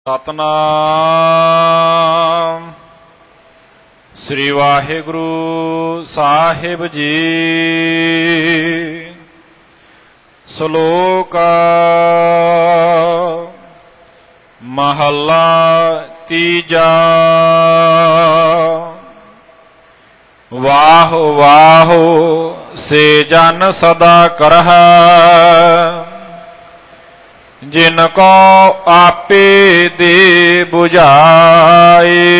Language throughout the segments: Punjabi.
ਸਤਨਾਮ ਸ੍ਰੀ ਵਾਹਿਗੁਰੂ ਸਾਹਿਬ ਜੀ। ਸ਼ਲੋਕ ਮਹੱਲਾ ਤੀਜਾ। ਵਾਹੁ ਵਾਹੁ ਸੇ ਜਨ ਸਦਾ ਕਰਹਿ, ਜਿਨ ਕੋ ਆਪੇ ਦੇ ਬੁਝਾਏ।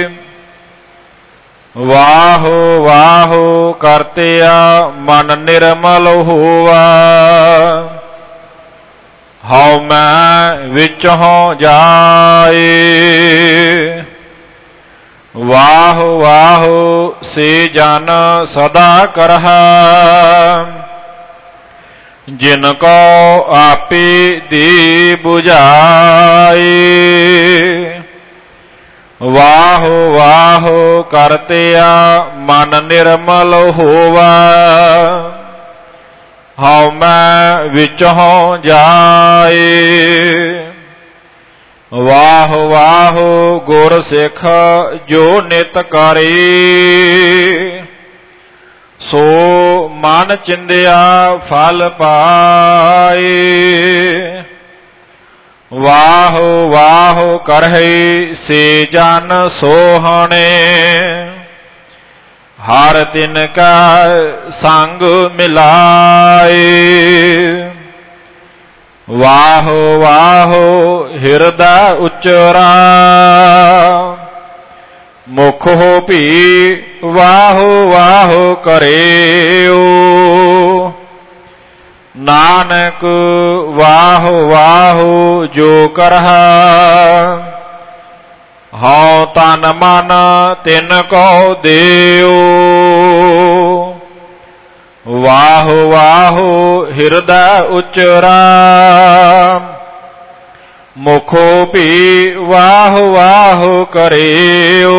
ਵਾਹੁ ਵਾਹੁ ਕਰਤਿਆ ਮਨ ਨਿਰਮਲ ਹੋਵਾ, ਹਉ ਮੈਂ ਵਿਚੋਂ ਜਾਏ। ਵਾਹੁ ਵਾਹੁ ਸੇ ਜਨ ਸਦਾ ਕਰਹਿ, ਜਿਨ ਕੋ ਆਪੇ ਦੇ ਬੁਝਾਏ। ਵਾਹੁ ਵਾਹੁ ਕਰਤਿਆ ਮਨ ਨਿਰਮਲ ਹੋਵਾ, ਹਉ ਮੈਂ ਵਿਚੋਂ ਜਾਏ। ਵਾਹੁ ਵਾਹੁ ਗੁਰ ਸਿੱਖ ਜੋ ਨਿਤ ਕਰੇ, ਸੋ ਮਨ ਚਿੰਦਿਆ ਫਲ ਪਾਏ। ਵਾਹੁ ਵਾਹੁ ਕਰਹਿ ਸੇ ਜਨ ਸੋਹਣੇ, ਹਰ ਤਿਨ ਕਾ ਸੰਗ ਮਿਲਾਏ। ਵਾਹੁ ਵਾਹੁ ਹਿਰਦੈ ਉਚਰਾ, ਮੁਖ ਹੋ ਭੀ ਵਾਹੁ ਵਾਹੁ ਕਰਿਓ। ਨਾਨਕ ਵਾਹੁ ਵਾਹੁ ਜੋ ਕਰਹਿ, ਹਉ ਤਨ ਮਨ ਤਿਨ ਕੋ ਦੇਉ। ਵਾਹੁ ਵਾਹੁ ਹਿਰਦੈ ਉਚਰਾ, ਮੁਖੋ ਭੀ ਵਾਹੁ ਵਾਹੁ ਕਰਿਓ।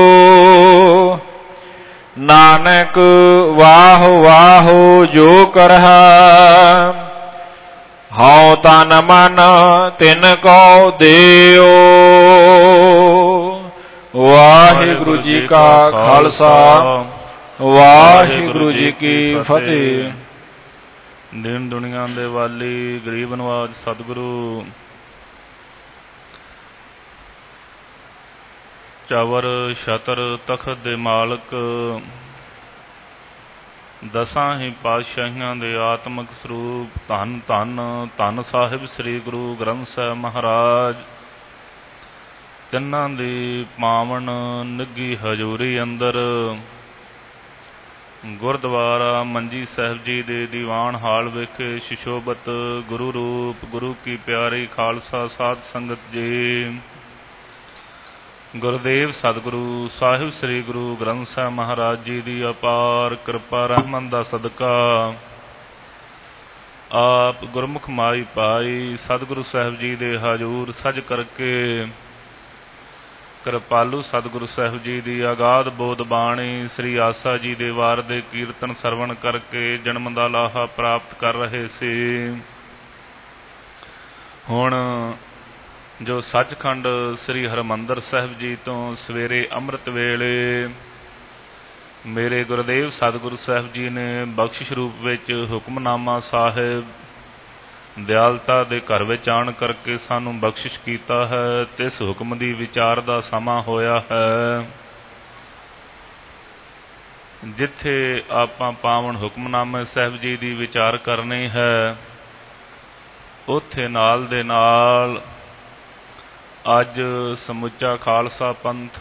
ਨਾਨਕ ਵਾਹੁ ਵਾਹੁ ਜੋ ਕਰਹਿ, ਹਉ ਤਨ ਮਨ ਤਿਨ ਕੋ ਦੇਉ। ਵਾਹਿਗੁਰੂ ਜੀ ਕਾ ਖਾਲਸਾ, ਵਾਹਿਗੁਰੂ ਜੀ ਕੀ ਫਤਿਹ। ਦੀਨ ਦੁਨੀਆ ਦੇ ਵਾਲੀ ਗਰੀਬ ਨਵਾਜ ਸਤਿਗੁਰੂ ਚਵਰ ਛਤਰ ਤਖਤ ਦੇ ਮਾਲਕ, ਦਸਾਂ ਹੀ ਪਾਤਸ਼ਾਹੀਆਂ ਦੇ ਆਤਮਿਕ ਸਰੂਪ ਧੰਨ ਧੰਨ ਧੰਨ ਸਾਹਿਬ ਸ੍ਰੀ ਗੁਰੂ ਗ੍ਰੰਥ ਸਾਹਿਬ ਮਹਾਰਾਜ, ਤਿੰਨਾਂ ਦੀ ਪਾਵਨ ਨਿੱਘੀ ਹਜ਼ੂਰੀ ਅੰਦਰ ਗੁਰਦੁਆਰਾ ਮੰਜੀ ਸਾਹਿਬ ਜੀ ਦੇ ਦੀਵਾਨ ਹਾਲ ਵਿਖੇ ਸੁਸ਼ੋਭਿਤ ਗੁਰੂ ਰੂਪ ਗੁਰੂ ਕੀ ਪਿਆਰੀ ਖਾਲਸਾ ਸਾਧ ਸੰਗਤ ਜੀ, ਗੁਰਦੇਵ ਸਤਿਗੁਰੂ ਸਾਹਿਬ ਸ੍ਰੀ ਗੁਰੂ ਗ੍ਰੰਥ ਸਾਹਿਬ ਮਹਾਰਾਜ ਜੀ ਦੀ ਅਪਾਰ ਕਿਰਪਾ ਰਹਿਮਤ ਦਾ ਸਦਕਾ ਆਪ ਗੁਰਮੁਖ ਮਾਈ ਪਾਈ ਸਤਿਗੁਰੂ ਸਾਹਿਬ ਜੀ ਦੇ ਹਜ਼ੂਰ ਸਜ ਕਰਕੇ ਕਿਰਪਾਲੂ ਸਤਿਗੁਰੂ ਸਾਹਿਬ ਜੀ ਦੀ ਅਗਾਧ ਬੋਧ ਬਾਣੀ ਸ੍ਰੀ ਆਸਾ ਜੀ ਦੇ ਵਾਰ ਦੇ ਕੀਰਤਨ ਸਰਵਣ ਕਰਕੇ ਜਨਮ ਦਾ ਲਾਹਾ ਪ੍ਰਾਪਤ ਕਰ ਰਹੇ ਸੀ। ਹੁਣ ਜੋ ਸੱਚਖੰਡ ਸ੍ਰੀ ਹਰਿਮੰਦਰ ਸਾਹਿਬ ਜੀ ਤੋਂ ਸਵੇਰੇ ਅੰਮ੍ਰਿਤ ਵੇਲੇ ਮੇਰੇ ਗੁਰਦੇਵ ਸਤਿਗੁਰੂ ਸਾਹਿਬ ਜੀ ਨੇ ਬਖਸ਼ਿਸ਼ ਰੂਪ ਵਿੱਚ ਹੁਕਮਨਾਮਾ ਸਾਹਿਬ ਦਿਆਲਤਾ ਦੇ ਘਰ ਵਿੱਚ ਆਣ ਕਰਕੇ ਸਾਨੂੰ ਬਖਸ਼ਿਸ਼ ਕੀਤਾ ਹੈ ਤੇ ਇਸ ਹੁਕਮ ਦੀ ਵਿਚਾਰ ਦਾ ਸਮਾਂ ਹੋਇਆ ਹੈ। ਜਿੱਥੇ ਆਪਾਂ ਪਾਵਨ ਹੁਕਮਨਾਮੇ ਸਾਹਿਬ ਜੀ ਦੀ ਵਿਚਾਰ ਕਰਨੀ ਹੈ, ਉੱਥੇ ਨਾਲ ਦੇ ਨਾਲ ਅੱਜ ਸਮੁੱਚਾ ਖਾਲਸਾ ਪੰਥ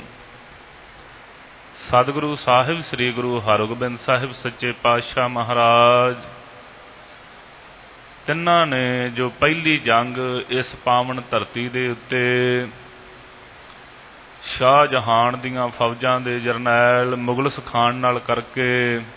ਸਤਿਗੁਰੂ ਸਾਹਿਬ ਸ੍ਰੀ ਗੁਰੂ ਹਰਗੋਬਿੰਦ ਸਾਹਿਬ ਸੱਚੇ ਪਾਤਸ਼ਾਹ ਮਹਾਰਾਜ, ਤਿੰਨਾਂ ਨੇ ਜੋ ਪਹਿਲੀ ਜੰਗ ਇਸ ਪਾਵਨ ਧਰਤੀ ਦੇ ਉੱਤੇ ਸ਼ਾਹਜਹਾਨ ਦੀਆਂ ਫੌਜਾਂ ਦੇ ਜਰਨੈਲ ਮੁਗਲਸ ਖਾਨ ਨਾਲ ਕਰਕੇ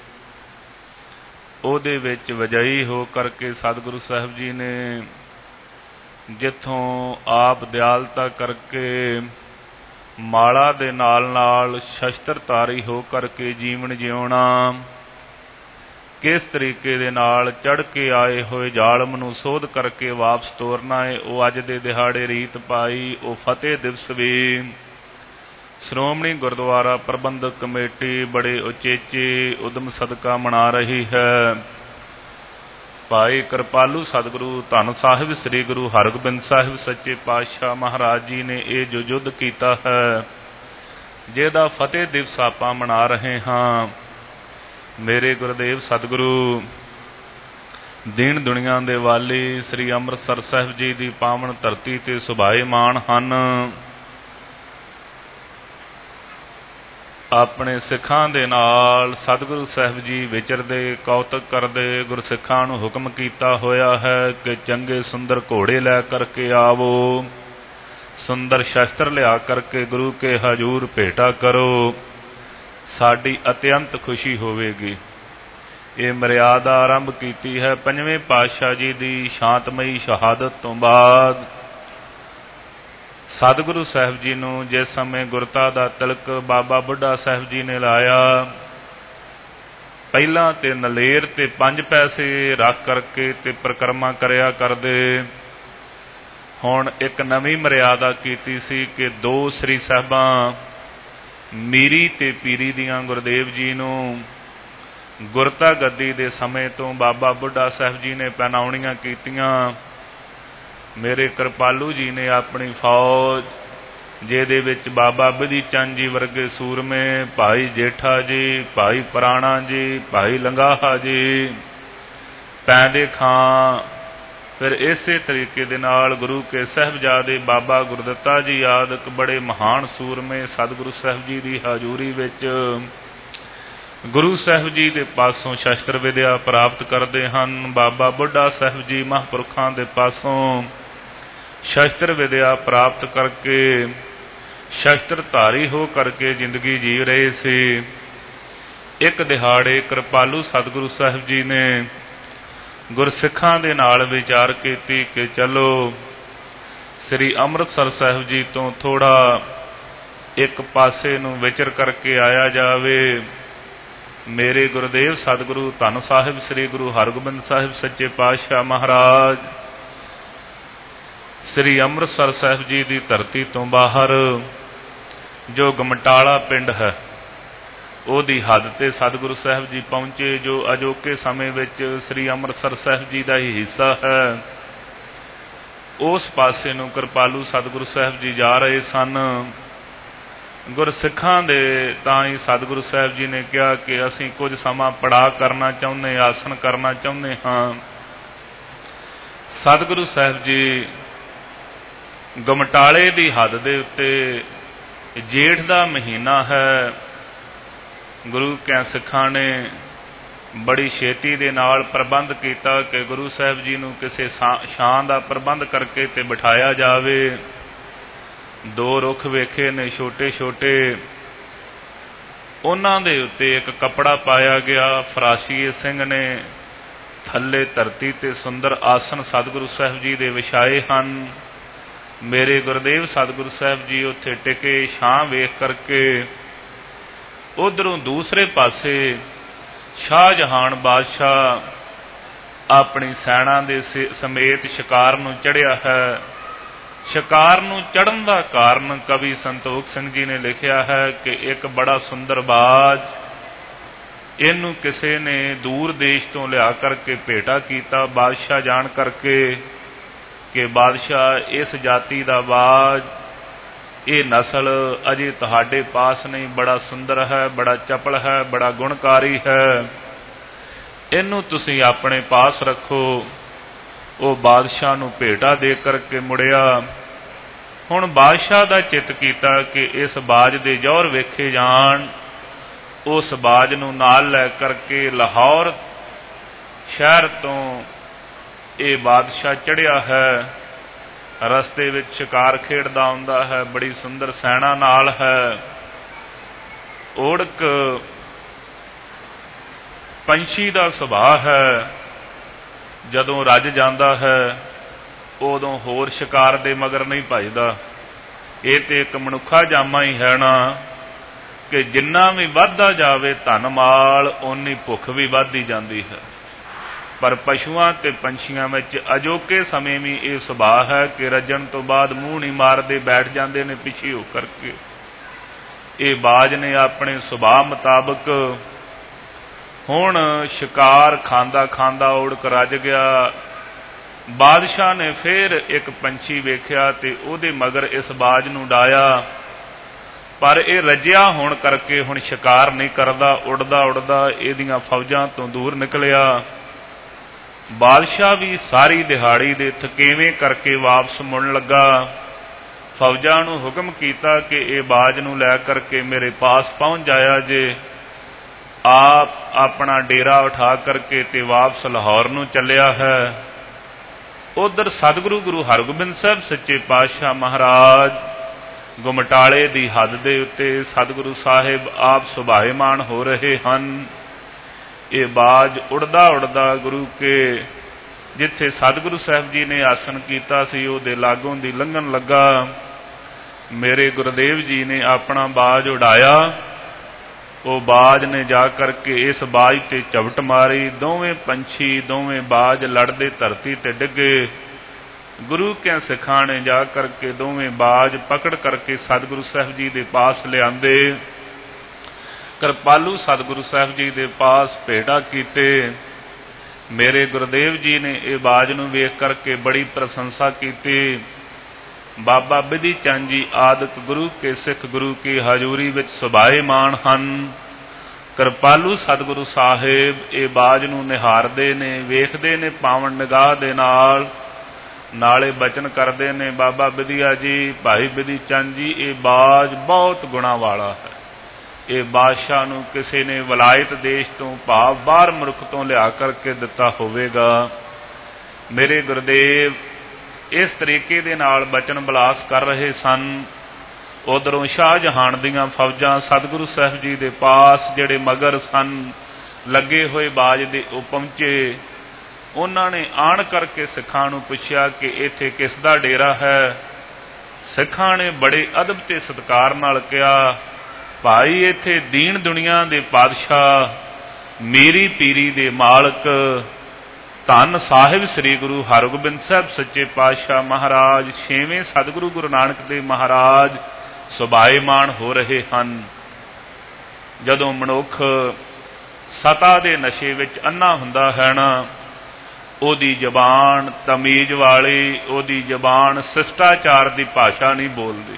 ਉਹਦੇ ਵਿੱਚ ਵਿਜয়ੀ ਹੋ ਕਰਕੇ ਸਤਿਗੁਰੂ ਸਾਹਿਬ ਜੀ ਨੇ ਜਿੱਥੋਂ ਆਪ ਦਿਆਲਤਾ ਕਰਕੇ ਮਾਲਾ ਦੇ ਨਾਲ ਨਾਲ ਸ਼ਸਤਰਧਾਰੀ ਹੋ ਕਰਕੇ ਜੀਵਨ ਜਿਉਣਾ, ਕਿਸ ਤਰੀਕੇ ਦੇ ਨਾਲ ਚੜ੍ਹ ਕੇ ਆਏ ਹੋਏ ਜ਼ਾਲਮ ਨੂੰ ਸੋਧ ਕਰਕੇ ਵਾਪਸ ਤੋਰਨਾ ਹੈ, ਉਹ ਅੱਜ ਦੇ ਦਿਹਾੜੇ ਰੀਤ ਪਾਈ। ਉਹ ਫਤਿਹ ਦਿਵਸ ਵੀ ਸ਼੍ਰੋਮਣੀ ਗੁਰਦੁਆਰਾ ਪ੍ਰਬੰਧਕ ਕਮੇਟੀ ਬੜੇ ਉਚੇਚੇ ਉਦਮ ਸਦਕਾ ਮਨਾ ਰਹੀ ਹੈ। ਭਾਈ ਕਿਰਪਾਲੂ ਸਤਿਗੁਰੂ ਧੰਨ ਸਾਹਿਬ ਸ੍ਰੀ ਗੁਰੂ ਹਰਗੋਬਿੰਦ ਸਾਹਿਬ ਸੱਚੇ ਪਾਤਸ਼ਾਹ ਮਹਾਰਾਜ ਜੀ ਨੇ ਇਹ ਜੋ ਯੁੱਧ ਕੀਤਾ ਹੈ, ਜਿਹਦਾ ਫਤਿਹ ਦਿਵਸ ਆਪਾਂ ਮਨਾ ਰਹੇ ਹਾਂ, ਮੇਰੇ ਗੁਰਦੇਵ ਸਤਿਗੁਰੂ ਦੀਨ ਦੁਨੀਆ ਦੇ ਵਾਲੀ ਸ੍ਰੀ ਅੰਮ੍ਰਿਤਸਰ ਸਾਹਿਬ ਜੀ ਦੀ ਪਾਵਨ ਧਰਤੀ ਤੇ ਸੁਭਾਏਮਾਨ ਹਨ। ਆਪਣੇ ਸਿੱਖਾਂ ਦੇ ਨਾਲ ਸਤਿਗੁਰੂ ਸਾਹਿਬ ਜੀ ਵਿਚਰਦੇ, ਕੌਤਕ ਕਰਦੇ, ਗੁਰਸਿੱਖਾਂ ਨੂੰ ਹੁਕਮ ਕੀਤਾ ਹੋਇਆ ਹੈ ਕਿ ਚੰਗੇ ਸੁੰਦਰ ਘੋੜੇ ਲੈ ਕਰਕੇ ਆਵੋ, ਸੁੰਦਰ ਸ਼ਸਤਰ ਲਿਆ ਕਰਕੇ ਗੁਰੂ ਕੇ ਹਜ਼ੂਰ ਭੇਟਾ ਕਰੋ, ਸਾਡੀ ਅਤਿਅੰਤ ਖੁਸ਼ੀ ਹੋਵੇਗੀ। ਇਹ ਮਰਿਆਦਾ ਆਰੰਭ ਕੀਤੀ ਹੈ ਪੰਜਵੇਂ ਪਾਤਸ਼ਾਹ ਜੀ ਦੀ ਸ਼ਾਂਤਮਈ ਸ਼ਹਾਦਤ ਤੋਂ ਬਾਅਦ। ਸਤਿਗੁਰੂ ਸਾਹਿਬ ਜੀ ਨੂੰ ਜਿਸ ਸਮੇਂ ਗੁਰਤਾ ਦਾ ਤਿਲਕ ਬਾਬਾ ਬੁੱਢਾ ਸਾਹਿਬ ਜੀ ਨੇ ਲਾਇਆ, ਪਹਿਲਾਂ ਤੇ ਨਲੇਰ ਤੇ 5 ਪੈਸੇ ਰੱਖ ਕਰਕੇ ਤੇ ਪਰਿਕਰਮਾ ਕਰਿਆ ਕਰਦੇ। ਹੁਣ ਇੱਕ ਨਵੀਂ ਮਰਿਆਦਾ ਕੀਤੀ ਸੀ ਕਿ 2 ਸ੍ਰੀ ਸਾਹਿਬਾਂ ਮੀਰੀ ਤੇ ਪੀਰੀ ਦੀਆਂ ਗੁਰਦੇਵ ਜੀ ਨੂੰ ਗੁਰਤਾ ਗੱਦੀ ਦੇ ਸਮੇਂ ਤੋਂ ਬਾਬਾ ਬੁੱਢਾ ਸਾਹਿਬ ਜੀ ਨੇ ਪਹਿਨਾਉਣੀਆਂ ਕੀਤੀਆਂ। ਮੇਰੇ ਕਿਰਪਾਲੂ ਜੀ ਨੇ ਆਪਣੀ ਫੌਜ, ਜਿਹਦੇ ਵਿੱਚ ਬਾਬਾ ਬਿਧੀ ਚੰਦ ਜੀ ਵਰਗੇ ਸੂਰਮੇ, ਭਾਈ ਜੇਠਾ ਜੀ, ਭਾਈ ਪੁਰਾਣਾ ਜੀ, ਭਾਈ ਲੰਗਾਹਾ ਜੀ, ਪੈਂਦੇ ਖਾਂ, ਫਿਰ ਇਸੇ ਤਰੀਕੇ ਦੇ ਨਾਲ ਗੁਰੂ ਕੇ ਸਾਹਿਬਜ਼ਾਦੇ ਬਾਬਾ ਗੁਰਦਿੱਤਾ ਜੀ ਆਦਿਕ ਬੜੇ ਮਹਾਨ ਸੂਰਮੇ ਸਤਿਗੁਰੂ ਸਾਹਿਬ ਜੀ ਦੀ ਹਾਜ਼ੂਰੀ ਵਿੱਚ ਗੁਰੂ ਸਾਹਿਬ ਜੀ ਦੇ ਪਾਸੋਂ ਸ਼ਸਤਰ ਵਿਦਿਆ ਪ੍ਰਾਪਤ ਕਰਦੇ ਹਨ। ਬਾਬਾ ਬੁੱਢਾ ਸਾਹਿਬ ਜੀ ਮਹਾਂਪੁਰਖਾਂ ਦੇ ਪਾਸੋਂ ਸ਼ਸਤਰ ਵਿਦਿਆ ਪ੍ਰਾਪਤ ਕਰਕੇ ਸ਼ਸਤਰਧਾਰੀ ਹੋ ਕਰਕੇ ਜ਼ਿੰਦਗੀ ਜੀ ਰਹੇ ਸੀ। ਇੱਕ ਦਿਹਾੜੇ ਕਿਰਪਾਲੂ ਸਤਿਗੁਰੂ ਸਾਹਿਬ ਜੀ ਨੇ ਗੁਰਸਿੱਖਾਂ ਦੇ ਨਾਲ ਵਿਚਾਰ ਕੀਤੀ ਕਿ ਚਲੋ ਸ੍ਰੀ ਅੰਮ੍ਰਿਤਸਰ ਸਾਹਿਬ ਜੀ ਤੋਂ ਥੋੜਾ ਇੱਕ ਪਾਸੇ ਨੂੰ ਵਿਚਰ ਕਰਕੇ ਆਇਆ ਜਾਵੇ। ਮੇਰੇ ਗੁਰਦੇਵ ਸਤਿਗੁਰੂ ਧੰਨ ਸਾਹਿਬ ਸ੍ਰੀ ਗੁਰੂ ਹਰਗੋਬਿੰਦ ਸਾਹਿਬ ਸੱਚੇ ਪਾਤਸ਼ਾਹ ਮਹਾਰਾਜ ਸ੍ਰੀ ਅੰਮ੍ਰਿਤਸਰ ਸਾਹਿਬ ਜੀ ਦੀ ਧਰਤੀ ਤੋਂ ਬਾਹਰ ਜੋ ਗਮਟਾਲਾ ਪਿੰਡ ਹੈ, ਉਹਦੀ ਹੱਦ ਤੇ ਸਤਿਗੁਰੂ ਸਾਹਿਬ ਜੀ ਪਹੁੰਚੇ, ਜੋ ਅਜੋਕੇ ਸਮੇਂ ਵਿੱਚ ਸ੍ਰੀ ਅੰਮ੍ਰਿਤਸਰ ਸਾਹਿਬ ਜੀ ਦਾ ਹੀ ਹਿੱਸਾ ਹੈ। ਉਸ ਪਾਸੇ ਨੂੰ ਕਿਰਪਾਲੂ ਸਤਿਗੁਰੂ ਸਾਹਿਬ ਜੀ ਜਾ ਰਹੇ ਸਨ। ਗੁਰਸਿੱਖਾਂ ਦੇ ਤਾਂ ਹੀ ਸਤਿਗੁਰੂ ਸਾਹਿਬ ਜੀ ਨੇ ਕਿਹਾ ਕਿ ਅਸੀਂ ਕੁਝ ਸਮਾਂ ਪੜਾਅ ਕਰਨਾ ਚਾਹੁੰਦੇ, ਆਸਣ ਕਰਨਾ ਚਾਹੁੰਦੇ ਹਾਂ। ਸਤਿਗੁਰੂ ਸਾਹਿਬ ਜੀ ਗਮਟਾਲੇ ਦੀ ਹੱਦ ਦੇ ਉੱਤੇ, ਜੇਠ ਦਾ ਮਹੀਨਾ ਹੈ, ਗੁਰੂ ਕੈ ਸਿੱਖਾਂ ਨੇ ਬੜੀ ਛੇਤੀ ਦੇ ਨਾਲ ਪ੍ਰਬੰਧ ਕੀਤਾ ਕਿ ਗੁਰੂ ਸਾਹਿਬ ਜੀ ਨੂੰ ਕਿਸੇ ਛਾਂ ਦਾ ਪ੍ਰਬੰਧ ਕਰਕੇ ਤੇ ਬਿਠਾਇਆ ਜਾਵੇ। 2 ਰੁੱਖ ਵੇਖੇ ਨੇ ਛੋਟੇ ਛੋਟੇ, ਉਹਨਾਂ ਦੇ ਉੱਤੇ ਇੱਕ ਕੱਪੜਾ ਪਾਇਆ ਗਿਆ। ਫਰਾਸੀਏ ਸਿੰਘ ਨੇ ਥੱਲੇ ਧਰਤੀ ਤੇ ਸੁੰਦਰ ਆਸਣ ਸਤਿਗੁਰੂ ਸਾਹਿਬ ਜੀ ਦੇ ਵਿਛਾਏ ਹਨ। ਮੇਰੇ ਗੁਰਦੇਵ ਸਤਿਗੁਰੂ ਸਾਹਿਬ ਜੀ ਉੱਥੇ ਟਿਕੇ ਛਾਂ ਵੇਖ ਕਰਕੇ। ਉਧਰੋਂ ਦੂਸਰੇ ਪਾਸੇ ਸ਼ਾਹਜਹਾਨ ਬਾਦਸ਼ਾਹ ਆਪਣੀ ਸੈਨਾ ਦੇ ਸਮੇਤ ਸ਼ਿਕਾਰ ਨੂੰ ਚੜ੍ਹਿਆ ਹੈ। ਸ਼ਿਕਾਰ ਨੂੰ ਚੜ੍ਹਨ ਦਾ ਕਾਰਨ ਕਵੀ ਸੰਤੋਖ ਸਿੰਘ ਜੀ ਨੇ ਲਿਖਿਆ ਹੈ ਕਿ ਇੱਕ ਬੜਾ ਸੁੰਦਰ ਬਾਜ, ਇਹਨੂੰ ਕਿਸੇ ਨੇ ਦੂਰ ਦੇਸ਼ ਤੋਂ ਲਿਆ ਕਰਕੇ ਭੇਟਾ ਕੀਤਾ, ਬਾਦਸ਼ਾਹ ਜਾਣ ਕਰਕੇ ਕਿ ਬਾਦਸ਼ਾਹ ਇਸ ਜਾਤੀ ਦਾ ਬਾਜ, ਇਹ ਨਸਲ ਅਜੇ ਤੁਹਾਡੇ ਪਾਸ ਨਹੀਂ, ਬੜਾ ਸੁੰਦਰ ਹੈ, ਬੜਾ ਚਪਲ ਹੈ, ਬੜਾ ਗੁਣਕਾਰੀ ਹੈ, ਇਹਨੂੰ ਤੁਸੀਂ ਆਪਣੇ ਪਾਸ ਰੱਖੋ। ਉਹ ਬਾਦਸ਼ਾਹ ਨੂੰ ਭੇਟਾ ਦੇ ਕਰਕੇ ਮੁੜਿਆ। ਹੁਣ ਬਾਦਸ਼ਾਹ ਦਾ ਚਿੱਤ ਕੀਤਾ ਕਿ ਇਸ ਬਾਜ ਦੇ ਜੌਹਰ ਵੇਖੇ ਜਾਣ। ਉਸ ਬਾਜ ਨੂੰ ਨਾਲ ਲੈ ਕਰਕੇ ਲਾਹੌਰ ਸ਼ਹਿਰ ਤੋਂ ਇਹ ਬਾਦਸ਼ਾਹ ਚੜ੍ਹਿਆ ਹੈ। ਰਸਤੇ ਵਿੱਚ ਸ਼ਿਕਾਰ ਖੇਡਦਾ ਆਉਂਦਾ ਹੈ, ਬੜੀ ਸੁੰਦਰ ਸੈਨਾ ਨਾਲ ਹੈ। ਓੜਕ ਪੰਛੀ ਦਾ ਸੁਭਾਅ ਹੈ, ਜਦੋਂ ਰੱਜ ਜਾਂਦਾ ਹੈ ਉਦੋਂ ਹੋਰ ਸ਼ਿਕਾਰ ਦੇ ਮਗਰ ਨਹੀਂ ਭੱਜਦਾ। ਇਹ ਤੇ ਇੱਕ ਮਨੁੱਖਾ ਜਾਮਾ ਹੀ ਹੈ ਨਾ। ਕਿ ਜਿੰਨਾ ਵੀ ਵੱਧਦਾ ਜਾਵੇ ਧਨ ਮਾਲ, ਓਨੀ ਭੁੱਖ ਵੀ ਵੱਧਦੀ ਜਾਂਦੀ ਹੈ। ਪਰ ਪਸ਼ੂਆਂ ਤੇ ਪੰਛੀਆਂ ਵਿੱਚ ਅਜੋਕੇ ਸਮੇਂ ਵੀ ਇਹ ਸੁਭਾਅ ਹੈ ਕਿ ਰੱਜਣ ਤੋਂ ਬਾਅਦ ਮੂੰਹ ਨਹੀਂ ਮਾਰਦੇ, ਬੈਠ ਜਾਂਦੇ ਨੇ ਪਿੱਛੇ ਹੋ ਕਰਕੇ। ਇਹ ਬਾਜ ਨੇ ਆਪਣੇ ਸੁਭਾਅ ਮੁਤਾਬਕ ਹੁਣ ਸ਼ਿਕਾਰ ਖਾਂਦਾ ਖਾਂਦਾ ਉੜਕ ਰੱਜ ਗਿਆ। ਬਾਦਸ਼ਾਹ ਨੇ ਫਿਰ ਇੱਕ ਪੰਛੀ ਵੇਖਿਆ ਤੇ ਉਹਦੇ ਮਗਰ ਇਸ ਬਾਜ ਨੂੰ ਡਾਇਆ, ਪਰ ਇਹ ਰੱਜਿਆ ਹੋਣ ਕਰਕੇ ਹੁਣ ਸ਼ਿਕਾਰ ਨਹੀਂ ਕਰਦਾ, ਉੜਦਾ ਉੜਦਾ ਇਹਦੀਆਂ ਫੌਜਾਂ ਤੋਂ ਦੂਰ ਨਿਕਲਿਆ। ਬਾਦਸ਼ਾਹ ਵੀ ਸਾਰੀ ਦਿਹਾੜੀ ਦੇ ਥਕੇਵੇਂ ਕਰਕੇ ਵਾਪਸ ਮੁੜਨ ਲੱਗਾ। ਫੌਜਾਂ ਨੂੰ ਹੁਕਮ ਕੀਤਾ ਕਿ ਇਹ ਬਾਜ ਨੂੰ ਲੈ ਕਰਕੇ ਮੇਰੇ ਪਾਸ ਪਹੁੰਚ ਜਾਇਆ ਜੇ। ਆਪ ਆਪਣਾ ਡੇਰਾ ਉਠਾ ਕਰਕੇ ਤੇ ਵਾਪਸ ਲਾਹੌਰ ਨੂੰ ਚੱਲਿਆ ਹੈ। ਉਧਰ ਸਤਿਗੁਰੂ ਗੁਰੂ ਹਰਗੋਬਿੰਦ ਸਾਹਿਬ ਸੱਚੇ ਪਾਤਸ਼ਾਹ ਮਹਾਰਾਜ ਗੁਮਟਾਲੇ ਦੀ ਹੱਦ ਦੇ ਉੱਤੇ ਸਤਿਗੁਰੂ ਸਾਹਿਬ ਆਪ ਸੁਭਾਏਮਾਨ ਹੋ ਰਹੇ ਹਨ। ਇਹ ਬਾਜ ਉੜਦਾ ਉੜਦਾ ਗੁਰੂ ਕੇ ਜਿੱਥੇ ਸਤਿਗੁਰੂ ਸਾਹਿਬ ਜੀ ਨੇ ਆਸਣ ਕੀਤਾ ਸੀ ਉਹਦੇ ਲਾਗੋਂ ਦੀ ਲੰਘਣ ਲੱਗਾ। ਮੇਰੇ ਗੁਰਦੇਵ ਜੀ ਨੇ ਆਪਣਾ ਬਾਜ ਉਡਾਇਆ। ਉਹ ਬਾਜ ਨੇ ਜਾ ਕਰਕੇ ਇਸ ਬਾਜ ਤੇ ਝਪਟ ਮਾਰੀ। ਦੋਵੇਂ ਪੰਛੀ ਦੋਵੇਂ ਬਾਜ ਲੜਦੇ ਧਰਤੀ ਤੇ ਡਿੱਗੇ। ਗੁਰੂ ਕੇ ਸਿੱਖਾਂ ਨੇ ਜਾ ਕਰਕੇ ਦੋਵੇਂ ਬਾਜ ਪਕੜ ਕਰਕੇ ਸਤਿਗੁਰੂ ਸਾਹਿਬ ਜੀ ਦੇ ਪਾਸ ਲਿਆਂਦੇ। ਕਿਰਪਾਲੂ ਸਤਿਗੁਰੂ ਸਾਹਿਬ ਜੀ ਦੇ ਪਾਸ ਭੇਟਾ ਕੀਤੇ। ਮੇਰੇ ਗੁਰਦੇਵ ਜੀ ਨੇ ਇਹ ਬਾਜ ਨੂੰ ਵੇਖ ਕਰਕੇ ਬੜੀ ਪ੍ਰਸ਼ੰਸਾ ਕੀਤੀ। ਬਾਬਾ ਬਿਧੀ ਚੰਦ ਜੀ ਆਦਿਕ ਗੁਰੂ ਕੇ ਸਿੱਖ ਗੁਰੂ ਕੀ ਹਜ਼ੂਰੀ ਵਿੱਚ ਸੁਭਾਏਮਾਨ ਹਨ। ਕਿਰਪਾਲੂ ਸਤਿਗੁਰੂ ਸਾਹਿਬ ਇਹ ਬਾਜ ਨੂੰ ਨਿਹਾਰਦੇ ਨੇ, ਵੇਖਦੇ ਨੇ ਪਾਵਨ ਨਿਗਾਹ ਦੇ ਨਾਲ, ਨਾਲੇ ਬਚਨ ਕਰਦੇ ਨੇ, ਬਾਬਾ ਬਿਧੀਆ ਜੀ, ਭਾਈ ਬਿਧੀ ਚੰਦ ਜੀ, ਇਹ ਬਾਜ ਬਹੁਤ ਗੁਣਾ ਵਾਲਾ ਹੈ। ਇਹ ਬਾਦਸ਼ਾਹ ਨੂੰ ਕਿਸੇ ਨੇ ਵਲਾਇਤ ਦੇਸ਼ ਤੋਂ ਭਾਵ ਬਾਹਰ ਮੁਲਕ ਤੋਂ ਲਿਆ ਕਰਕੇ ਦਿੱਤਾ ਹੋਵੇਗਾ। ਮੇਰੇ ਗੁਰਦੇਵ ਇਸ ਤਰੀਕੇ ਦੇ ਨਾਲ ਬਚਨ ਬਲਾਸ ਕਰ ਰਹੇ ਸਨ। ਉਧਰੋਂ ਸ਼ਾਹਜਹਾਨ ਦੀਆਂ ਫੌਜਾਂ ਸਤਿਗੁਰੂ ਸਾਹਿਬ ਜੀ ਦੇ ਪਾਸ ਜਿਹੜੇ ਮਗਰ ਸਨ ਲੱਗੇ ਹੋਏ ਬਾਜ ਦੇ, ਉਹ ਪਹੁੰਚੇ। ਉਹਨਾਂ ਨੇ ਆਣ ਕਰਕੇ ਸਿੱਖਾਂ ਨੂੰ ਪੁੱਛਿਆ ਕਿ ਇੱਥੇ ਕਿਸ ਦਾ ਡੇਰਾ ਹੈ। ਸਿੱਖਾਂ ਨੇ ਬੜੇ ਅਦਬ ਤੇ ਸਤਿਕਾਰ ਨਾਲ ਕਿਹਾ, ਭਾਈ ਇੱਥੇ ਦੀਨ ਦੁਨੀਆ ਦੇ ਪਾਤਸ਼ਾਹ, ਮੀਰੀ ਪੀਰੀ ਦੇ ਮਾਲਕ, ਧੰਨ ਸਾਹਿਬ ਸ੍ਰੀ ਗੁਰੂ ਹਰਗੋਬਿੰਦ ਸਾਹਿਬ ਸੱਚੇ ਪਾਤਸ਼ਾਹ ਮਹਾਰਾਜ, ਛੇਵੇਂ ਸਤਿਗੁਰੂ ਗੁਰੂ ਨਾਨਕ ਦੇਵ ਮਹਾਰਾਜ ਸੁਭਾਏਮਾਨ ਹੋ ਰਹੇ ਹਨ। ਜਦੋਂ ਮਨੁੱਖ ਸਤਾ ਦੇ ਨਸ਼ੇ ਵਿੱਚ ਅੰਨਾ ਹੁੰਦਾ ਹੈ ਨਾ, ਉਹਦੀ ਜ਼ਬਾਨ ਤਮੀਜ਼ ਵਾਲੀ, ਉਹਦੀ ਜ਼ਬਾਨ ਸ਼ਿਸ਼ਟਾਚਾਰ ਦੀ ਭਾਸ਼ਾ ਨਹੀਂ ਬੋਲਦੀ।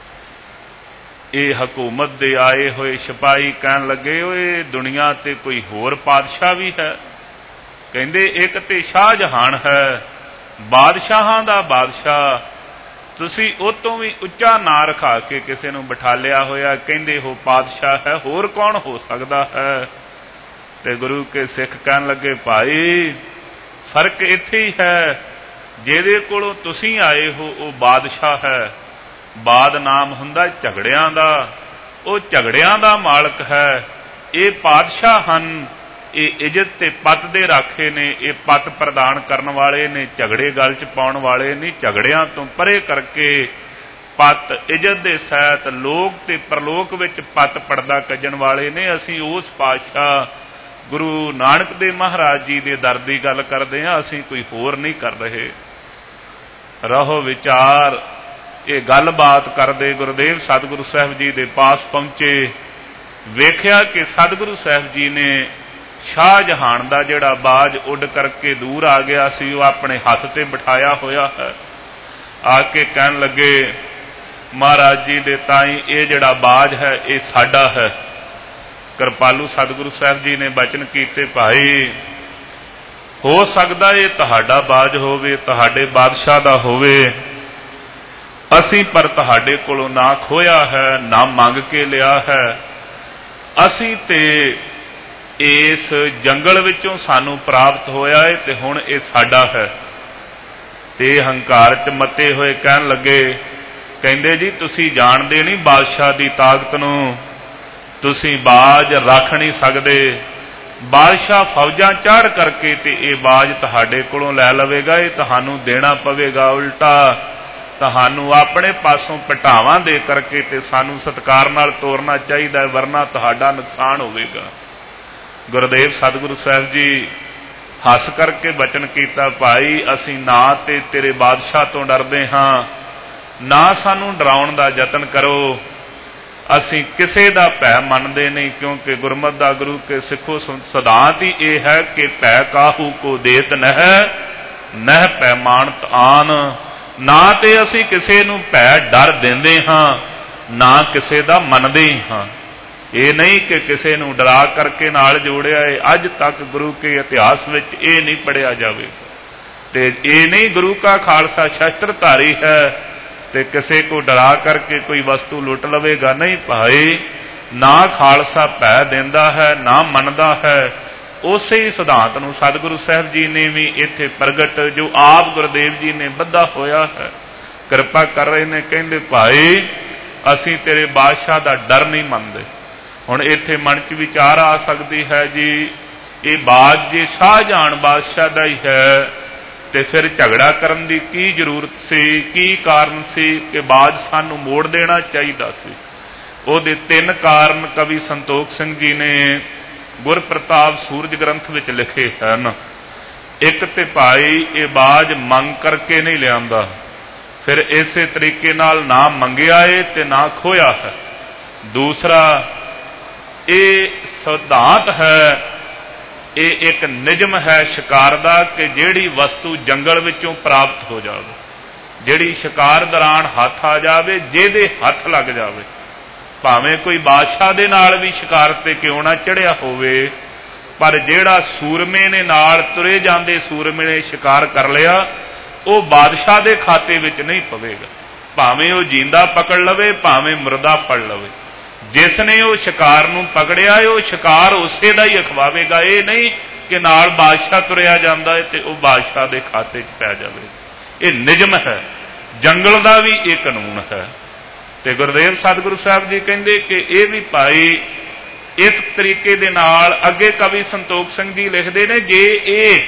ਇਹ ਹਕੂਮਤ ਦੇ ਆਏ ਹੋਏ ਸਿਪਾਹੀ ਕਹਿਣ ਲੱਗੇ, ਓਏ ਦੁਨੀਆ ਤੇ ਕੋਈ ਹੋਰ ਪਾਤਸ਼ਾਹ ਵੀ ਹੈ? ਕਹਿੰਦੇ ਇੱਕ ਤੇ ਸ਼ਾਹਜਹਾਨ ਹੈ, ਬਾਦਸ਼ਾਹਾਂ ਦਾ ਬਾਦਸ਼ਾਹ, ਤੁਸੀਂ ਉਹ ਤੋਂ ਵੀ ਉੱਚਾ ਨਾਂ ਰਖਾ ਕੇ ਕਿਸੇ ਨੂੰ ਬਿਠਾ ਲਿਆ ਹੋਇਆ, ਕਹਿੰਦੇ ਉਹ ਪਾਤਸ਼ਾਹ ਹੈ, ਹੋਰ ਕੌਣ ਹੋ ਸਕਦਾ ਹੈ? ਤੇ ਗੁਰੂ ਕੇ ਸਿੱਖ ਕਹਿਣ ਲੱਗੇ, ਭਾਈ ਫਰਕ ਇੱਥੇ ਹੀ ਹੈ, ਜਿਹਦੇ ਕੋਲੋਂ ਤੁਸੀਂ ਆਏ ਹੋ ਉਹ ਬਾਦਸ਼ਾਹ ਹੈ। ਬਾਦ ਨਾਮ ਹੁੰਦਾ ਝਗੜਿਆਂ ਦਾ, ਉਹ ਝਗੜਿਆਂ ਦਾ ਮਾਲਕ ਹੈ। ਇਹ ਪਾਤਸ਼ਾਹ ਹਨ, ਇਹ ਇੱਜ਼ਤ ਤੇ ਪੱਤ ਦੇ ਰਾਖੇ ਨੇ, ਇਹ ਪੱਤ ਪ੍ਰਦਾਨ ਕਰਨ ਵਾਲੇ ਨੇ, ਝਗੜੇ ਗਲ 'ਚ ਪਾਉਣ ਵਾਲੇ ਨਹੀਂ। ਝਗੜਿਆਂ ਤੋਂ ਪਰੇ ਕਰਕੇ ਪੱਤ ਇੱਜ਼ਤ ਦੇ ਸਹਿਤ ਲੋਕ ਤੇ ਪ੍ਰਲੋਕ ਵਿੱਚ ਪੱਤ ਪੜਦਾ ਕੱਜਣ ਵਾਲੇ ਨੇ। ਅਸੀਂ ਉਸ ਪਾਤਸ਼ਾਹ ਗੁਰੂ ਨਾਨਕ ਦੇਵ ਮਹਾਰਾਜ ਜੀ ਦੇ ਦਰ ਦੀ ਗੱਲ ਕਰਦੇ ਹਾਂ, ਅਸੀਂ ਕੋਈ ਹੋਰ ਨਹੀਂ ਕਰ ਰਹੇ। ਰਹੋ ਵਿਚਾਰ। ਇਹ ਗੱਲਬਾਤ ਕਰਦੇ ਗੁਰਦੇਵ ਸਤਿਗੁਰੂ ਸਾਹਿਬ ਜੀ ਦੇ ਪਾਸ ਪਹੁੰਚੇ। ਵੇਖਿਆ ਕਿ ਸਤਿਗੁਰੂ ਸਾਹਿਬ ਜੀ ਨੇ ਸ਼ਾਹਜਹਾਨ ਦਾ ਜਿਹੜਾ ਬਾਜ ਉੱਡ ਕਰਕੇ ਦੂਰ ਆ ਗਿਆ ਸੀ, ਉਹ ਆਪਣੇ ਹੱਥ ਤੇ ਬਿਠਾਇਆ ਹੋਇਆ ਹੈ। ਆ ਕੇ ਕਹਿਣ ਲੱਗੇ, ਮਹਾਰਾਜ ਜੀ ਦੇ ਤਾਈ ਇਹ ਜਿਹੜਾ ਬਾਜ ਹੈ ਇਹ ਸਾਡਾ ਹੈ। ਕਿਰਪਾਲੂ ਸਤਿਗੁਰੂ ਸਾਹਿਬ ਜੀ ਨੇ ਬਚਨ ਕੀਤੇ, ਭਾਈ ਹੋ ਸਕਦਾ ਇਹ ਤੁਹਾਡਾ ਬਾਜ ਹੋਵੇ, ਤੁਹਾਡੇ ਬਾਦਸ਼ਾਹ ਦਾ ਹੋਵੇ, ਅਸੀਂ ਪਰ ਤੁਹਾਡੇ ਕੋਲੋਂ ਨਾ ਖੋਇਆ ਹੈ, ਨਾ ਮੰਗ ਕੇ ਲਿਆ ਹੈ। ਅਸੀਂ ਤੇ ਇਸ ਜੰਗਲ ਵਿੱਚੋਂ ਸਾਨੂੰ ਪ੍ਰਾਪਤ ਹੋਇਆ ਹੈ ਤੇ ਹੁਣ ਇਹ ਸਾਡਾ ਹੈ। ਤੇ ਹੰਕਾਰ 'ਚ ਮੱਤੇ ਹੋਏ ਕਹਿਣ ਲੱਗੇ, ਕਹਿੰਦੇ ਜੀ ਤੁਸੀਂ ਜਾਣਦੇ ਨਹੀਂ ਬਾਦਸ਼ਾਹ ਦੀ ਤਾਕਤ ਨੂੰ, ਤੁਸੀਂ ਬਾਜ ਰੱਖ ਨਹੀਂ ਸਕਦੇ। ਬਾਦਸ਼ਾਹ ਫੌਜਾਂ ਚਾੜ ਕਰਕੇ ਤੇ ਇਹ ਬਾਜ ਤੁਹਾਡੇ ਕੋਲੋਂ ਲੈ ਲਵੇਗਾ, ਇਹ ਤੁਹਾਨੂੰ ਦੇਣਾ ਪਵੇਗਾ। ਉਲਟਾ ਤੁਹਾਨੂੰ ਆਪਣੇ ਪਾਸੋਂ ਪਟਾਵਾਂ ਦੇ ਕਰਕੇ ਤੇ ਸਾਨੂੰ ਸਤਿਕਾਰ ਨਾਲ ਤੋਰਨਾ ਚਾਹੀਦਾ, ਵਰਨਾ ਤੁਹਾਡਾ ਨੁਕਸਾਨ ਹੋਵੇਗਾ। ਗੁਰਦੇਵ ਸਤਿਗੁਰੂ ਸਾਹਿਬ ਜੀ ਹੱਸ ਕਰਕੇ ਬਚਨ ਕੀਤਾ, ਭਾਈ ਅਸੀਂ ਨਾ ਤੇ ਤੇਰੇ ਬਾਦਸ਼ਾਹ ਤੋਂ ਡਰਦੇ ਹਾਂ, ਨਾ ਸਾਨੂੰ ਡਰਾਉਣ ਦਾ ਯਤਨ ਕਰੋ। ਅਸੀਂ ਕਿਸੇ ਦਾ ਭੈ ਮੰਨਦੇ ਨਹੀਂ, ਕਿਉਂਕਿ ਗੁਰਮਤਿ ਦਾ ਗੁਰੂ ਕੇ ਸਿੱਖੋ ਸਿਧਾਂਤ ਹੀ ਇਹ ਹੈ ਕਿ ਭੈ ਕਾਹੂ ਕੋ ਦੇਤ ਨਹਿ ਭੈ ਮਾਨਤ ਆਨ। ਨਾ ਤੇ ਅਸੀਂ ਕਿਸੇ ਨੂੰ ਭੈ ਡਰ ਦਿੰਦੇ ਹਾਂ, ਨਾ ਕਿਸੇ ਦਾ ਮੰਨਦੇ ਹੀ ਹਾਂ। ਇਹ ਨਹੀਂ ਕਿ ਕਿਸੇ ਨੂੰ ਡਰਾ ਕਰਕੇ ਨਾਲ ਜੋੜਿਆ ਹੈ। ਅੱਜ ਤੱਕ ਗੁਰੂ ਕੇ ਇਤਿਹਾਸ ਵਿੱਚ ਇਹ ਨਹੀਂ ਪੜ੍ਹਿਆ ਜਾਵੇਗਾ, ਤੇ ਇਹ ਨਹੀਂ ਗੁਰੂ ਕਾ ਖਾਲਸਾ ਸ਼ਸਤਰਧਾਰੀ ਹੈ ਤੇ ਕਿਸੇ ਕੋ ਡਰਾ ਕਰਕੇ ਕੋਈ ਵਸਤੂ ਲੁੱਟ ਲਵੇਗਾ। ਨਹੀਂ ਭਾਈ, ਨਾ ਖਾਲਸਾ ਭੈ ਦਿੰਦਾ ਹੈ, ਨਾ ਮੰਨਦਾ ਹੈ। ਉਸੇ ਹੀ ਸਿਧਾਂਤ ਨੂੰ ਸਤਿਗੁਰੂ ਸਾਹਿਬ ਜੀ ਨੇ ਵੀ ਇੱਥੇ ਪ੍ਰਗਟ, ਜੋ ਆਪ ਗੁਰਦੇਵ ਜੀ ਨੇ ਬੱਧਾ ਹੋਇਆ ਹੈ, ਕਿਰਪਾ ਕਰ ਰਹੇ ਨੇ। ਕਹਿੰਦੇ ਭਾਈ ਅਸੀਂ ਤੇਰੇ ਬਾਦਸ਼ਾਹ ਦਾ ਡਰ ਨਹੀਂ ਮੰਨਦੇ। ਹੁਣ ਇੱਥੇ ਮਨ 'ਚ ਵਿਚਾਰ ਆ ਸਕਦੀ ਹੈ, ਜੀ ਇਹ ਬਾਤ ਜੇ ਸ਼ਾਹਜਹਾਨ ਬਾਦਸ਼ਾਹ ਦਾ ਹੀ ਹੈ ਤੇ ਫਿਰ ਝਗੜਾ ਕਰਨ ਦੀ ਕੀ ਜ਼ਰੂਰਤ ਸੀ, ਕੀ ਕਾਰਨ ਸੀ ਕਿ ਬਾਜ ਸਾਨੂੰ ਮੋੜ ਦੇਣਾ ਚਾਹੀਦਾ ਸੀ। ਉਹਦੇ 3 ਕਾਰਨ ਕਵੀ ਸੰਤੋਖ ਸਿੰਘ ਜੀ ਨੇ ਗੁਰਪ੍ਰਤਾਪ ਸੂਰਜ ਗ੍ਰੰਥ ਵਿੱਚ ਲਿਖੇ ਹਨ। ਇੱਕ ਤੇ ਭਾਈ ਇਹ ਬਾਜ ਮੰਗ ਕਰਕੇ ਨਹੀਂ ਲਿਆਂਦਾ, ਫਿਰ ਇਸੇ ਤਰੀਕੇ ਨਾਲ ਨਾ ਮੰਗਿਆ ਏ ਤੇ ਨਾ ਖੋਇਆ ਹੈ। ਦੂਸਰਾ, ਇਹ ਸਿਧਾਂਤ ਹੈ, ਇਹ ਇੱਕ ਨਿਯਮ ਹੈ ਸ਼ਿਕਾਰ ਦਾ ਕਿ ਜਿਹੜੀ ਵਸਤੂ ਜੰਗਲ ਵਿੱਚੋਂ ਪ੍ਰਾਪਤ ਹੋ ਜਾਵੇ, ਜਿਹੜੀ ਸ਼ਿਕਾਰ ਦੌਰਾਨ ਹੱਥ ਆ ਜਾਵੇ, ਜਿਹਦੇ ਹੱਥ ਲੱਗ ਜਾਵੇ, ਭਾਵੇਂ ਕੋਈ ਬਾਦਸ਼ਾਹ ਦੇ ਨਾਲ ਵੀ ਸ਼ਿਕਾਰ ਤੇ ਕਿਉਂ ਨਾ ਚੜਿਆ ਹੋਵੇ, ਪਰ ਜਿਹੜਾ ਸੂਰਮੇ ਨੇ ਨਾਲ ਤੁਰੇ ਜਾਂਦੇ ਸੂਰਮੇ ਨੇ ਸ਼ਿਕਾਰ ਕਰ ਲਿਆ, ਉਹ ਬਾਦਸ਼ਾਹ ਦੇ ਖਾਤੇ ਵਿੱਚ ਨਹੀਂ ਪਵੇਗਾ। ਭਾਵੇਂ ਉਹ ਜਿੰਦਾ ਪਕੜ ਲਵੇ, ਭਾਵੇਂ ਮੁਰਦਾ ਫੜ ਲਵੇ, ਜਿਸ ਨੇ ਉਹ ਸ਼ਿਕਾਰ ਨੂੰ ਪਕੜਿਆ ਹੈ ਉਹ ਸ਼ਿਕਾਰ ਉਸੇ ਦਾ ਹੀ ਅਖਵਾਵੇਗਾ। ਇਹ ਨਹੀਂ ਕਿ ਨਾਲ ਬਾਦਸ਼ਾਹ ਤੁਰਿਆ ਜਾਂਦਾ ਹੈ ਤੇ ਉਹ ਬਾਦਸ਼ਾਹ ਦੇ ਖਾਤੇ 'ਚ ਪੈ ਜਾਵੇ। ਇਹ ਨਿਯਮ ਹੈ, ਜੰਗਲ ਦਾ ਵੀ ਇਹ ਕਾਨੂੰਨ ਹੈ। ਤੇ ਗੁਰਦੇਵ ਸਤਿਗੁਰੂ ਸਾਹਿਬ ਜੀ ਕਹਿੰਦੇ ਕਿ ਇਹ ਵੀ ਭਾਈ ਇਸ ਤਰੀਕੇ ਦੇ ਨਾਲ ਅੱਗੇ ਕਵੀ ਸੰਤੋਖ ਸਿੰਘ ਜੀ ਲਿਖਦੇ ਨੇ, ਜੇ ਇਹ